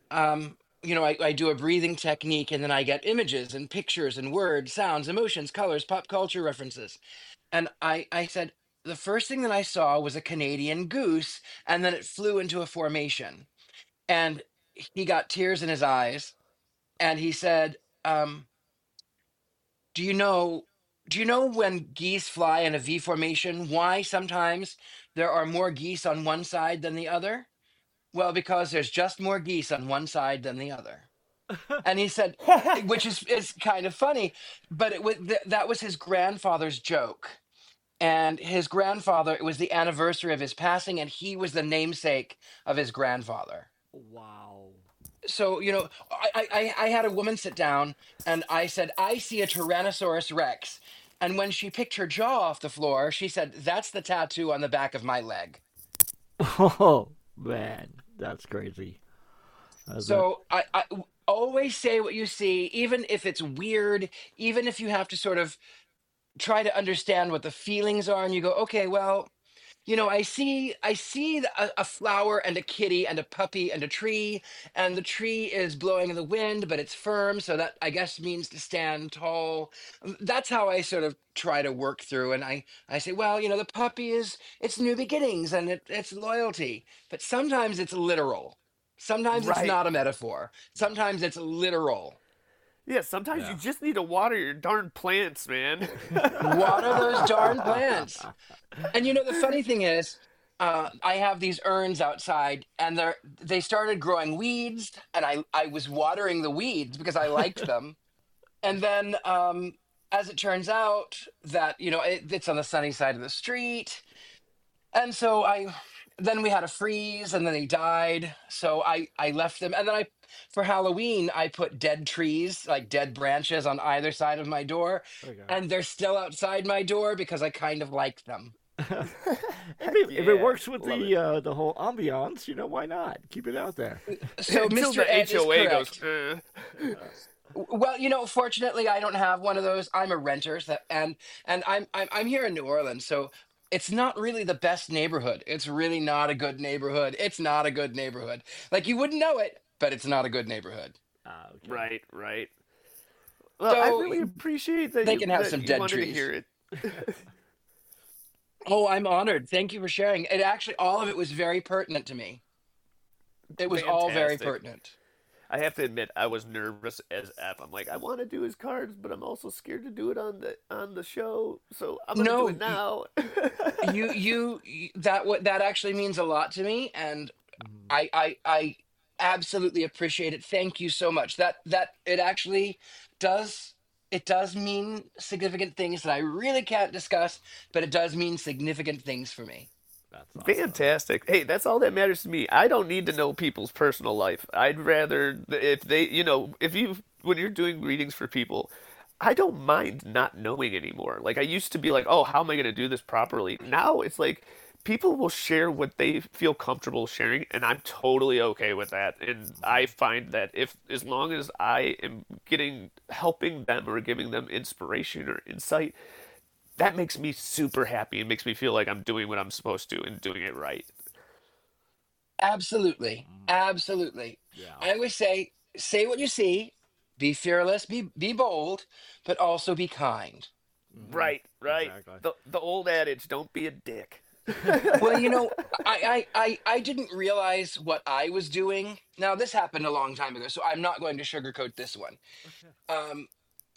I do a breathing technique, and then I get images and pictures and words, sounds, emotions, colors, pop culture references. And I said, the first thing that I saw was a Canadian goose, and then it flew into a formation. And he got tears in his eyes, and he said, do you know, do you know when geese fly in a V formation, why sometimes there are more geese on one side than the other? Well, because there's just more geese on one side than the other. And he said, which is kind of funny, but that was his grandfather's joke. And his grandfather, it was the anniversary of his passing, and he was the namesake of his grandfather. Wow. So, I had a woman sit down, and I said, I see a Tyrannosaurus Rex. And when she picked her jaw off the floor, she said, that's the tattoo on the back of my leg. Oh man, that's crazy. So I always say what you see, even if it's weird, even if you have to sort of try to understand what the feelings are, and you go, okay, well, I see a flower and a kitty and a puppy and a tree, and the tree is blowing in the wind, but it's firm, so that I guess means to stand tall. That's how I sort of try to work through, and I say, well, the puppy it's new beginnings and it's loyalty, but sometimes it's literal. Sometimes it's Right. not a metaphor. Sometimes it's literal. Yeah, sometimes you Yeah. just need to water your darn plants, man. Water those darn plants. And the funny thing is, I have these urns outside, and they started growing weeds, and I was watering the weeds because I liked them. And then, as it turns out, that it's on the sunny side of the street, and so then we had a freeze, and then they died. So I left them, and then for Halloween I put dead trees, like dead branches, on either side of my door, Okay. and they're still outside my door because I kind of like them. If it Yeah, works with love the whole ambiance, why not keep it out there? So Until Mr. the Ed is HOA correct. goes, Well, fortunately, I don't have one of those. I'm a renter, and I'm here in New Orleans, so it's not really the best neighborhood. It's really not a good neighborhood. It's not a good neighborhood. Like, you wouldn't know it, but it's not a good neighborhood. Ah, okay. Right, right. Well, I So really appreciate that they can have that some you dead wanted to trees. hear it. Oh, I'm honored. Thank you for sharing. It actually, all of it was very pertinent to me. It was all very Fantastic. pertinent. I have to admit, I was nervous as f. I'm like, I want to do his cards, but I'm also scared to do it on the show. So I'm gonna do No, it now. that what that actually means a lot to me, and Mhm. I absolutely appreciate it. Thank you so much. That it actually does it does mean significant things that I really can't discuss, but it does mean significant things for me. That's awesome. Fantastic. Hey, that's all that matters to me. I don't need to know people's personal life. I'd rather if they, if you when you're doing readings for people, I don't mind not knowing anymore. Like I used to be like, "Oh, how am I going to do this properly?" Now it's like people will share what they feel comfortable sharing, and I'm totally okay with that. And I find that if as long as I am getting helping them or giving them inspiration or insight, that makes me super happy and makes me feel like I'm doing what I'm supposed to and doing it right. Absolutely. Mm. Absolutely. Yeah. I always say what you see, be fearless, be bold, but also be kind. Hmm. Right, right. Exactly. The old adage, don't be a dick. Well, I didn't realize what I was doing. Now, this happened a long time ago, so I'm not going to sugarcoat this one. Um,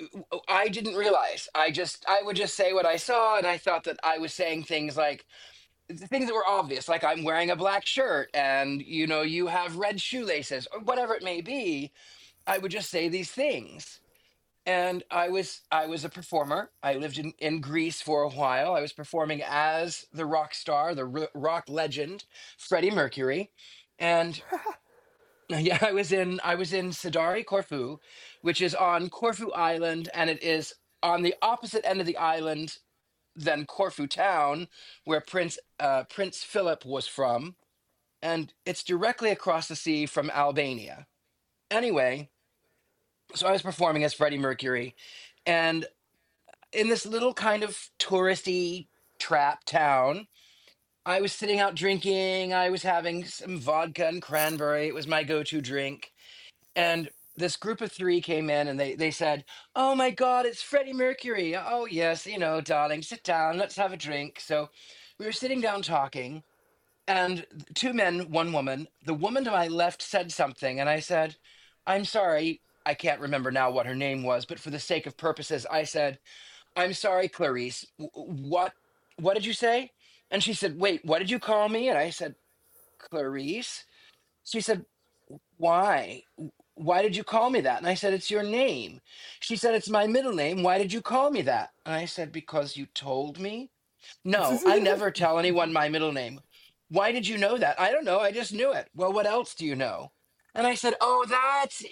I didn't realize. I would just say what I saw, and I thought that I was saying things like things that were obvious, like I'm wearing a black shirt, and you have red shoelaces, or whatever it may be. I would just say these things. And I was a performer. I lived in Greece for a while. I was performing as the rock star, the rock legend, Freddie Mercury, and yeah, I was in Sidari, Corfu, which is on Corfu Island, and it is on the opposite end of the island than Corfu town, where Prince Philip was from, and it's directly across the sea from Albania. Anyway, so I was performing as Freddie Mercury, and in this little kind of touristy trap town, I was sitting out drinking. I was having some vodka and cranberry. It was my go-to drink. And this group of three came in and they said, "Oh my God, it's Freddie Mercury." "Oh, yes, darling, sit down. Let's have a drink." So we were sitting down talking, and two men, one woman. The woman to my left said something, and I said, "I'm sorry. I can't remember now what her name was, but for the sake of purposes, I said, 'I'm sorry, Clarice. What did you say?' And she said, 'Wait, what did you call me?' And I said, 'Clarice.' She said, 'Why? Why did you call me that?' And I said, 'It's your name.' She said, 'It's my middle name. Why did you call me that?' And I said, 'Because you told me.' 'No, I never tell anyone my middle name.' 'Why did you know that?' 'I don't know. I just knew it.' 'Well, what else do you know?' And I said, 'Oh, that's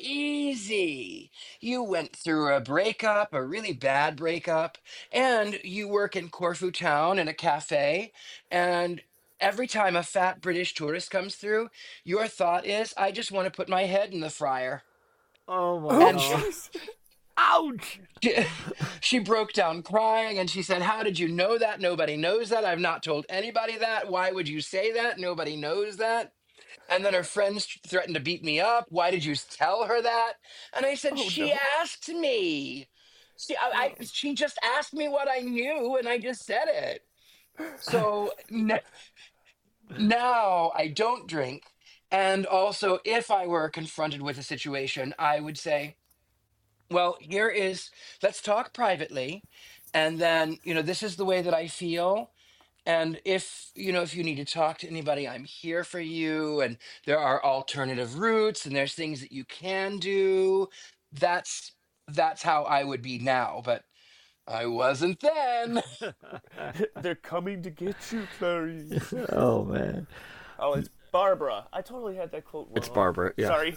easy. You went through a breakup, a really bad breakup, and you work in Corfu town in a cafe. And every time a fat British tourist comes through, your thought is, I just want to put my head in the fryer.'" Oh my Oh, And God. jeez. Ouch. she, she broke down crying and she said, "How did you know that? Nobody knows that. I've not told anybody that. Why would you say that? Nobody knows that." And then her friends threatened to beat me up. "Why did you tell her that?" And I said, Oh "She no. asked me. She just asked me what I knew, and I just said it." So now I don't drink. And also, if I were confronted with a situation, I would say, "Well, let's talk privately. And then, this is the way that I feel. And if you need to talk to anybody, I'm here for you. And there are alternative routes, and there's things that you can do." That's that's how I would be now, but I wasn't then. They're coming to get you, Clarice. Oh man. Oh, it's Barbara. I totally had that quote It's wrong. Barbara. Yeah. Sorry.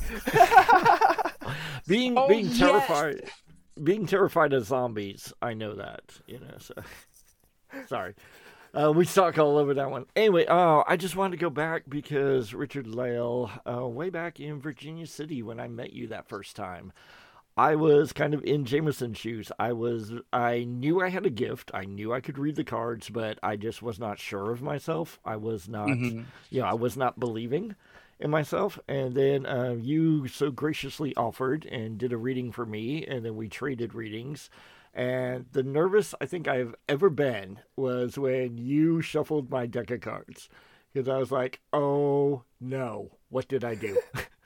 Being Oh, being yes. terrified, being terrified of zombies. I know that. So sorry. We talk all over that one. Anyway, I just wanted to go back because Richard Lale, way back in Virginia City when I met you that first time, I was kind of in Jameson's shoes. I knew I had a gift. I knew I could read the cards, but I just was not sure of myself. I was not, Hmm. I was not believing in myself. And then you so graciously offered and did a reading for me, and then we traded readings. And the nervous I think I've ever been was when you shuffled my deck of cards. Because I was like, oh no, what did I do?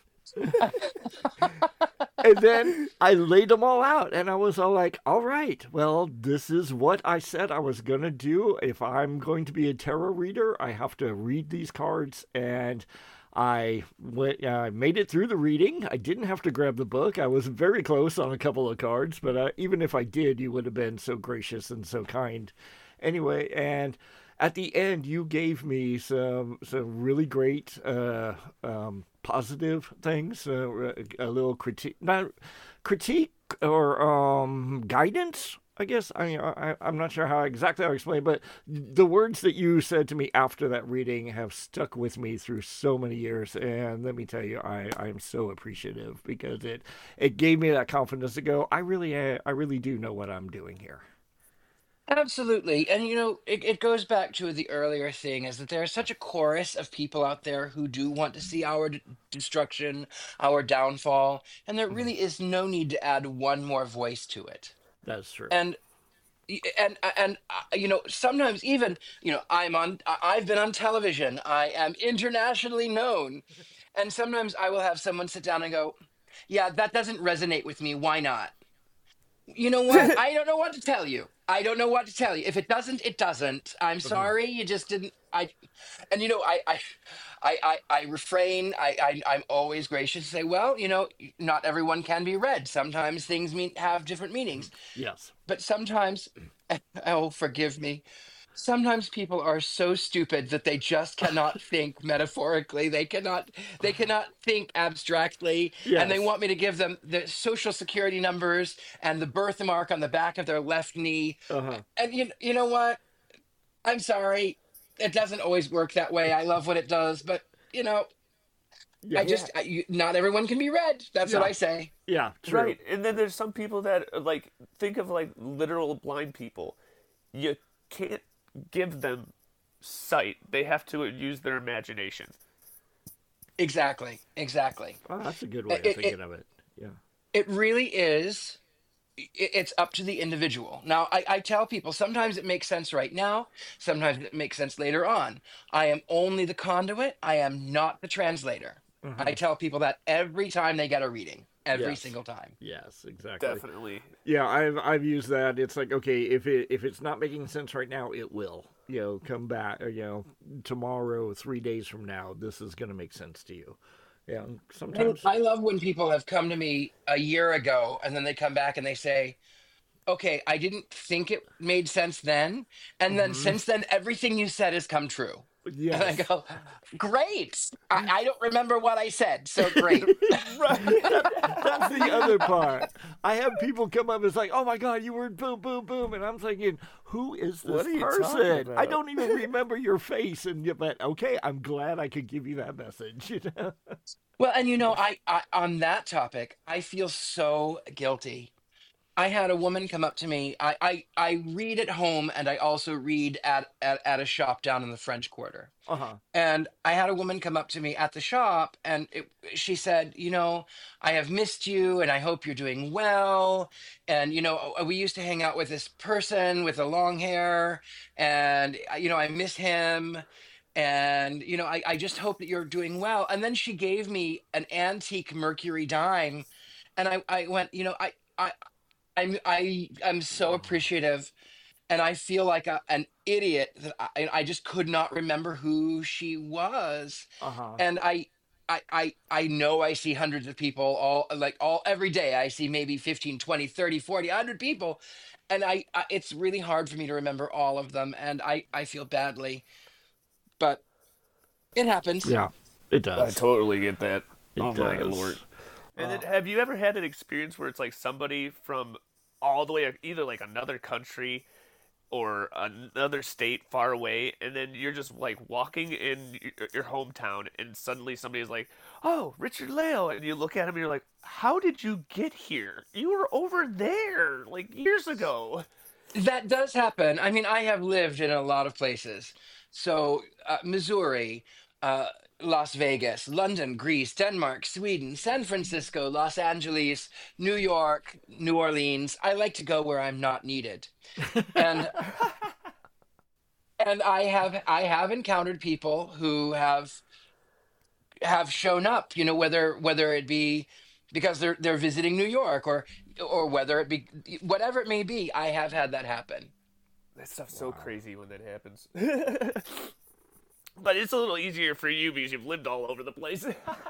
And then I laid them all out, and I was all like, all right, well, this is what I said I was going to do. If I'm going to be a tarot reader, I have to read these cards. And I made it through the reading. I didn't have to grab the book. I was very close on a couple of cards, but even if I did, you would have been so gracious and so kind. Anyway, and at the end, you gave me some really great positive things, a little critique, not critique or guidance. I guess I'm not sure how exactly I'll explain, but the words that you said to me after that reading have stuck with me through so many years, and let me tell you, I am so appreciative because it gave me that confidence to go. I really do know what I'm doing here. Absolutely. And it goes back to the earlier thing is that there's such a chorus of people out there who do want to see our destruction, our downfall, and there Mhm. really is no need to add one more voice to it. That's true. And sometimes even I've been on television. I am internationally known. And sometimes I will have someone sit down and go, "Yeah, that doesn't resonate with me. Why not?" You know what? I don't know what to tell you. I don't know what to tell you. If it doesn't, it doesn't. I'm Mhm. sorry. You just didn't. And I refrain. I'm always gracious to say, well, not everyone can be read. Sometimes things have different meanings. Yes. But sometimes, oh, forgive me. Sometimes people are so stupid that they just cannot think metaphorically. They cannot think abstractly, and they Yes. want me to give them the social security numbers and the birthmark on the back of their left knee. Uh huh. And you know what? I'm sorry. It doesn't always work that way. I love what it does, but you know, Yeah. I just not everyone can be read. That's what Yeah. I say. Yeah. True. Right, and then there's some people that like think of like literal blind people. You can't give them sight; they have to use their imagination. Exactly. Exactly. Oh, that's a good way of It, it, thinking of it. Yeah. it really is. It's up to the individual. Now, I tell people sometimes it makes sense right now, sometimes it makes sense later on. I am only the conduit, I am not the translator. I Hmm. tell people that every time they get a reading, every Yes. single time. Yes. Exactly. Definitely. Yeah. I've used that. It's like, okay, if it's not making sense right now, it will. Come back. Tomorrow, 3 days from now, this is going to make sense to you. Yeah. Sometimes. I love when people have come to me a year ago and then they come back and they say, okay, I didn't think it made sense then. And then Hmm. since then, everything you said has come true. And I Yes. go, great. I don't remember what I said. So great. Right. That's the other part. I have people come up and it's like, oh my God, you were boom, boom, boom. And I'm thinking, who is What this are you talking person? I about? don't even remember your face. But okay, I'm glad I could give you that message. Well, and I on that topic, I feel so guilty. I had a woman come up to me. I read at home and I also read at a shop down in the French Quarter. Uh huh. And I had a woman come up to me at the shop and she said, I have missed you and I hope you're doing well. And, we used to hang out with this person with the long hair and, I miss him. And, I just hope that you're doing well. And then she gave me an antique Mercury dime. And I went, I'm so appreciative and I feel like an idiot that I just could not remember who she was. Uh huh. And I know I see hundreds of people all every day. I see maybe 15, 20, 30, 40, 100 people. And it's really hard for me to remember all of them. And I feel badly, but it happens. Yeah, it I does. totally get that. It Oh my does. lord. And then, have you ever had an experience where it's like somebody from all the way either like another country or another state far away, and then you're just like walking in your hometown, and suddenly somebody's like, "Oh, Richard Leo," and you look at him and you're like, "How did you get here? You were over there like years ago." That does happen. I mean, I have lived in a lot of places. So, Missouri, uh, Las Vegas, London, Greece, Denmark, Sweden, San Francisco, Los Angeles, New York, New Orleans. I like to go where I'm not needed. And I have encountered people who have shown up, whether it be because they're visiting New York, or whether it be whatever it may be. I have had that happen. That stuff's so Wow. crazy when that happens. But it's a little easier for you because you've lived all over the place.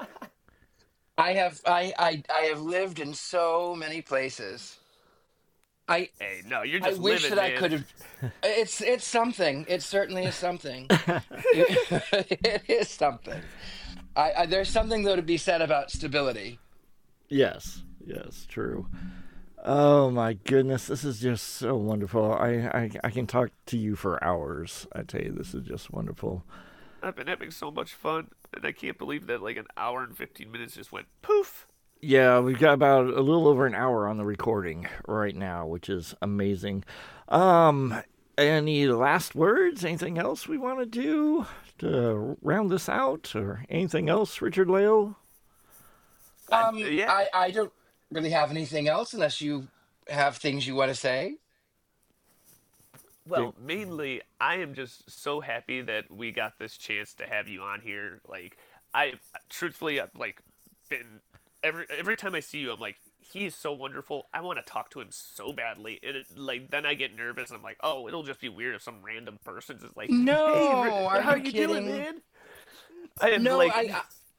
I have lived in so many places. I Hey, no, you're I just wish living, that I man. could have. It's something. It certainly is something. It is something. There's something though to be said about stability. Yes, yes, true. Oh my goodness, this is just so wonderful. I can talk to you for hours. I tell you, this is just wonderful. I've been having so much fun, and I can't believe that like an hour and 15 minutes just went poof. Yeah, we've got about a little over an hour on the recording right now, which is amazing. Um, any last words? Anything else we want to do to round this out, or anything else, Richard Leo? Yeah. I don't really have anything else unless you have things you want to say. Well, mainly, I am just so happy that we got this chance to have you on here. Like, I truthfully, I've like been every time I see you, I'm like, he is so wonderful. I want to talk to him so badly, and like then I get nervous. And I'm like, oh, it'll just be weird if some random person's just like, hey, No, are how you you doing, kidding? man? I am No, like,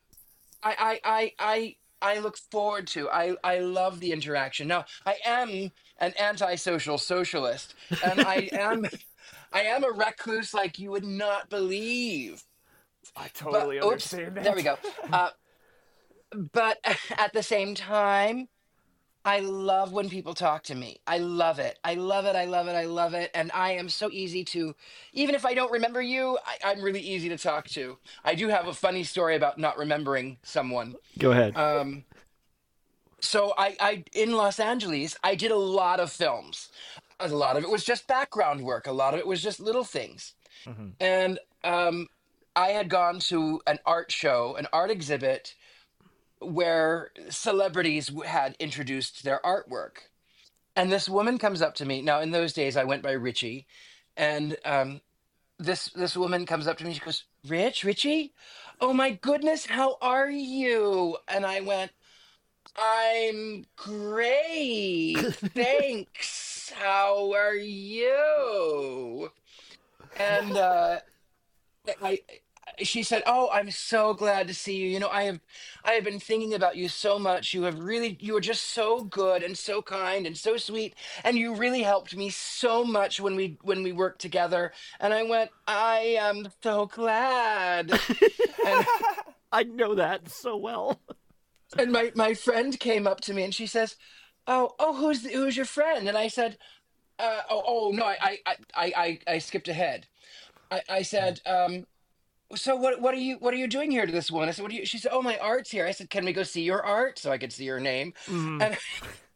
I look forward to. I love the interaction. Now, I am an antisocial socialist, and I am a recluse like you would not believe. I But totally oops, understand there we that. go. Uh, but at the same time, I love when people talk to me. I love it. I love it. I love it. I love it. And I am so easy to, even if I don't remember you, I'm really easy to talk to. I do have a funny story about not remembering someone. Go ahead. Um, so in Los Angeles, I did a lot of films. A lot of it was just background work. A lot of it was just little things. Hmm. And I had gone to an art show, an art exhibit where celebrities had introduced their artwork. And this woman comes up to me. Now, in those days, I went by Richie, and this woman comes up to me. She goes, Richie, oh my goodness, how are you?" And I went, "I'm great, thanks. How are you?" And I she said, "Oh, I'm so glad to see you. I have been thinking about you so much. You were just so good and so kind and so sweet, and you really helped me so much when we worked together." And I went, "I am so glad." And I know that so well. my friend came up to me and she says, "Oh, who's your friend?" And I said, "Oh, no, I skipped ahead. I said, so what are you doing here to this one?" I said, "What do you?" She said, "Oh, my art's here." I said, "Can we go see your art?" So I could see her name. Hmm. And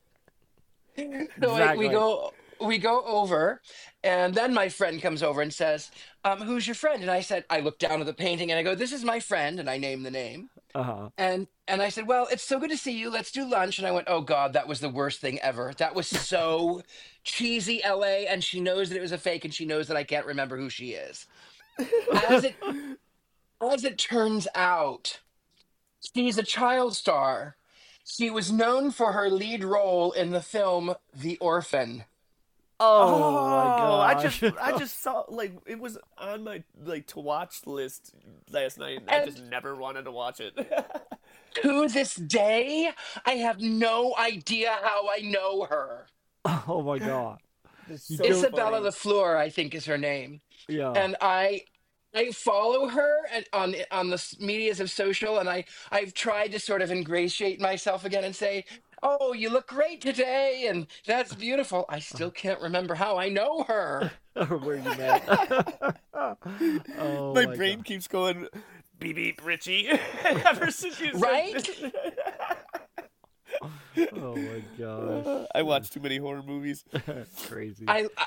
so we Exactly. go over, and then my friend comes over and says, "Who's your friend?" And I look down at the painting and I go, "This is my friend," and I name the name. Uh huh. And I said, "Well, it's so good to see you. Let's do lunch." And I went, "Oh God, that was the worst thing ever. That was so cheesy, LA." And she knows that it was a fake, and she knows that I can't remember who she is. As it as it turns out, she's a child star. She was known for her lead role in the film The Orphan. Oh my Oh, gosh. I just saw like it was on my like to watch list last night, and I just And never wanted to watch it. to this day, I have no idea how I know her. Oh my god. It's You so don't. Isabella funny. LaFleur, I think, is her name. Yeah. And I follow her on the medias of social, and I've tried to sort of ingratiate myself again and say, "Oh, you look great today," and "That's beautiful." I still can't remember how I know her. or where you met. Oh My my brain god. keeps going beep beep Richie ever since you said Right? Oh my gosh. I watch too many horror movies. Crazy.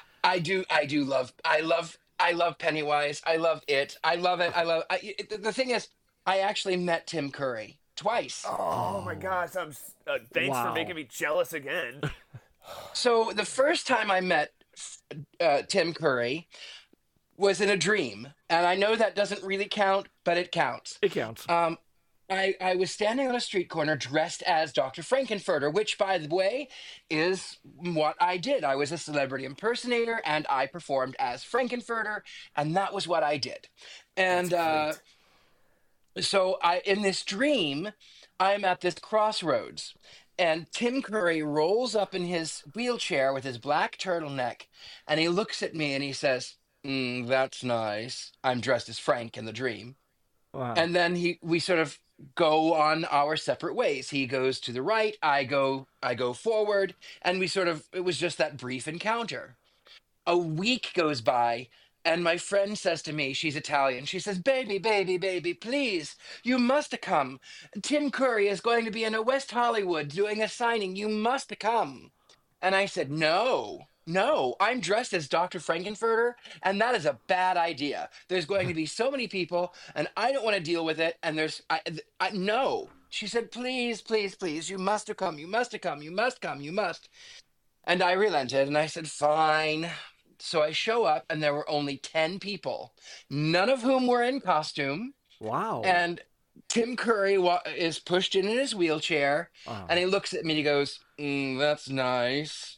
I love Pennywise. I love it. I love it. The thing is, I actually met Tim Curry twice. Oh my Oh, gosh, thanks for wow. making me jealous again. So the first time I met Tim Curry was in a dream, and I know that doesn't really count, but it counts. It counts. Um, I was standing on a street corner dressed as Dr. Frankenfurter, which, by the way, is what I did. I was a celebrity impersonator and I performed as Frankenfurter, and that was what I did. That's And great. so in this dream, I'm at this crossroads, and Tim Curry rolls up in his wheelchair with his black turtleneck, and he looks at me and he says, "That's nice." I'm dressed as Frank in the dream. Wow. And then we sort of go on our separate ways. He goes to the right, I go forward, and we sort of, it was just that brief encounter. A week goes by, and my friend says to me, she's Italian, she says, "Baby, baby, baby, please, you must come. Tim Curry is going to be in a West Hollywood doing a signing. You must come." And I said, "No, no, I'm dressed as Dr. Frankenfurter, and that is a bad idea. There's going to be so many people, and I don't want to deal with it. And no." She said, "Please, please, please, you must come. You must come. You must come. You must." And I relented, and I said, "Fine." So I show up, and there were only 10 people, none of whom were in costume. Wow. And Tim Curry is pushed in his wheelchair, and he looks at me and he goes, "That's nice."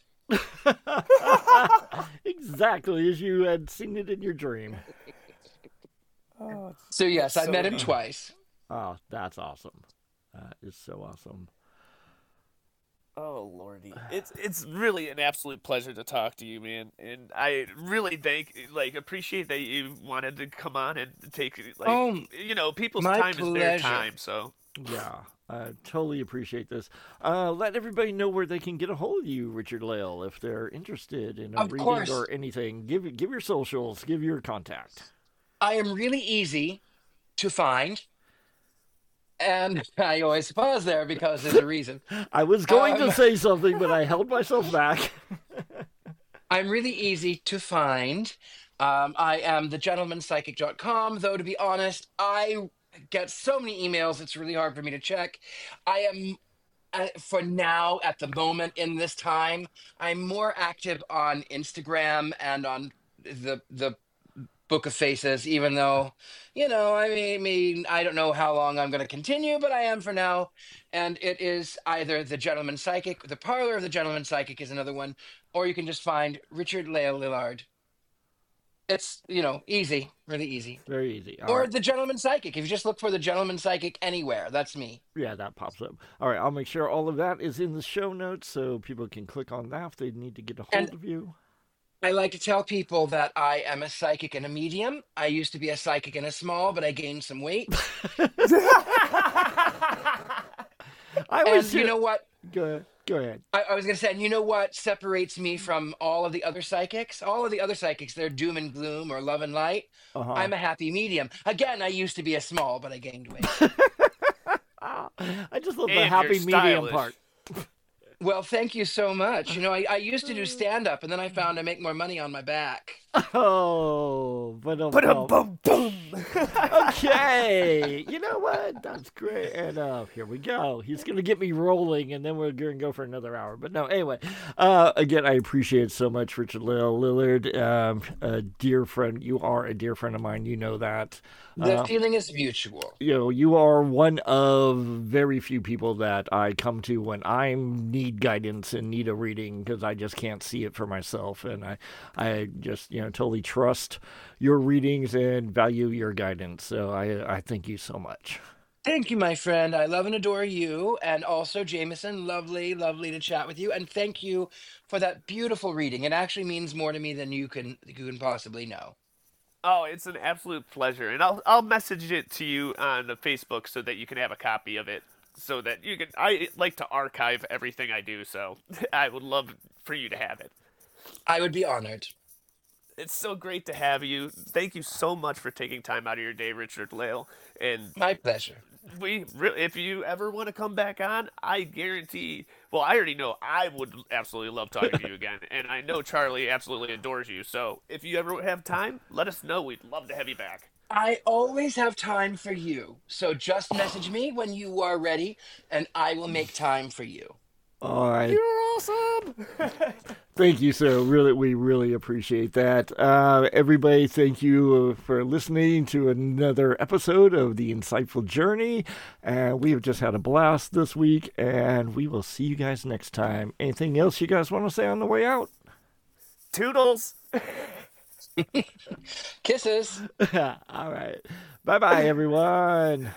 Exactly as you had seen it in your dream. Oh, So that's yes, I so met him neat. twice. Oh, that's awesome. That is so awesome. Oh lordy, it's really an absolute pleasure to talk to you, man, and I really appreciate that you wanted to come on and take Oh, people's my time is their pleasure. time, so Yeah, I totally appreciate this. Let everybody know where they can get a hold of you, Richard Lale, if they're interested in a Of reading course, or anything. Give your socials, give your contact. I am really easy to find, and I always pause there because there's a reason. I was going to Um, say something, but I held myself back. I'm really easy to find. I am thegentlemanpsychic.com, though to be honest, I get so many emails, it's really hard for me to check. I am for now, at the moment, in this time, I'm more active on Instagram and on the Book of Faces, even though, I don't know how long I'm going to continue, but I am for now. And it is either The Gentleman Psychic, The Parlor of the Gentleman Psychic is another one, or you can just find Richard Lale Lillard. It's, easy, really easy. Very easy. All Or right. The Gentleman Psychic. If you just look for The Gentleman Psychic anywhere, that's me. Yeah, that pops up. All right, I'll make sure all of that is in the show notes so people can click on that if they need to get a And hold of you. I like to tell people that I am a psychic and a medium. I used to be a psychic and a small, but I gained some weight. I And always you hear. know what? Go ahead. I was going to say, and you know what separates me from all of the other psychics? All of the other psychics, they're doom and gloom or love and light. Uh huh. I'm a happy medium. Again, I used to be a small, but I gained weight. I just love the and you're happy medium stylish. part. Well, thank you so much. I used to do stand up, and then I found I make more money on my back. Oh, but But boom boom. okay. You know what? That's great. And here we go. He's gonna get me rolling, and then we're gonna go for another hour. But no, anyway. Again, I appreciate it so much, Richard Lillard. A dear friend. You are a dear friend of mine. You know that. The feeling is mutual. You are one of very few people that I come to when I need guidance and need a reading because I just can't see it for myself, and I just totally trust your readings and value your guidance. So I thank you so much. Thank you, my friend. I love and adore you. And also, Jameson, lovely, lovely to chat with you. And thank you for that beautiful reading. It actually means more to me than you can possibly know. Oh, it's an absolute pleasure, and I'll message it to you on the Facebook so that you can have a copy of it, so that you can. I like to archive everything I do, so I would love for you to have it. I would be honored. It's so great to have you. Thank you so much for taking time out of your day, Richard Lale. And My pleasure. if you ever want to come back on, I guarantee. Well, I already know I would absolutely love talking to you again, and I know Charlie absolutely adores you. So if you ever have time, let us know. We'd love to have you back. I always have time for you. So just message me when you are ready, and I will make time for you. All right. You're awesome. Thank you, sir. Really, we really appreciate that. Everybody, thank you for listening to another episode of The Insightful Journey. We have just had a blast this week, and we will see you guys next time. Anything else you guys want to say on the way out? Toodles. Kisses. All right. Bye-bye, everyone.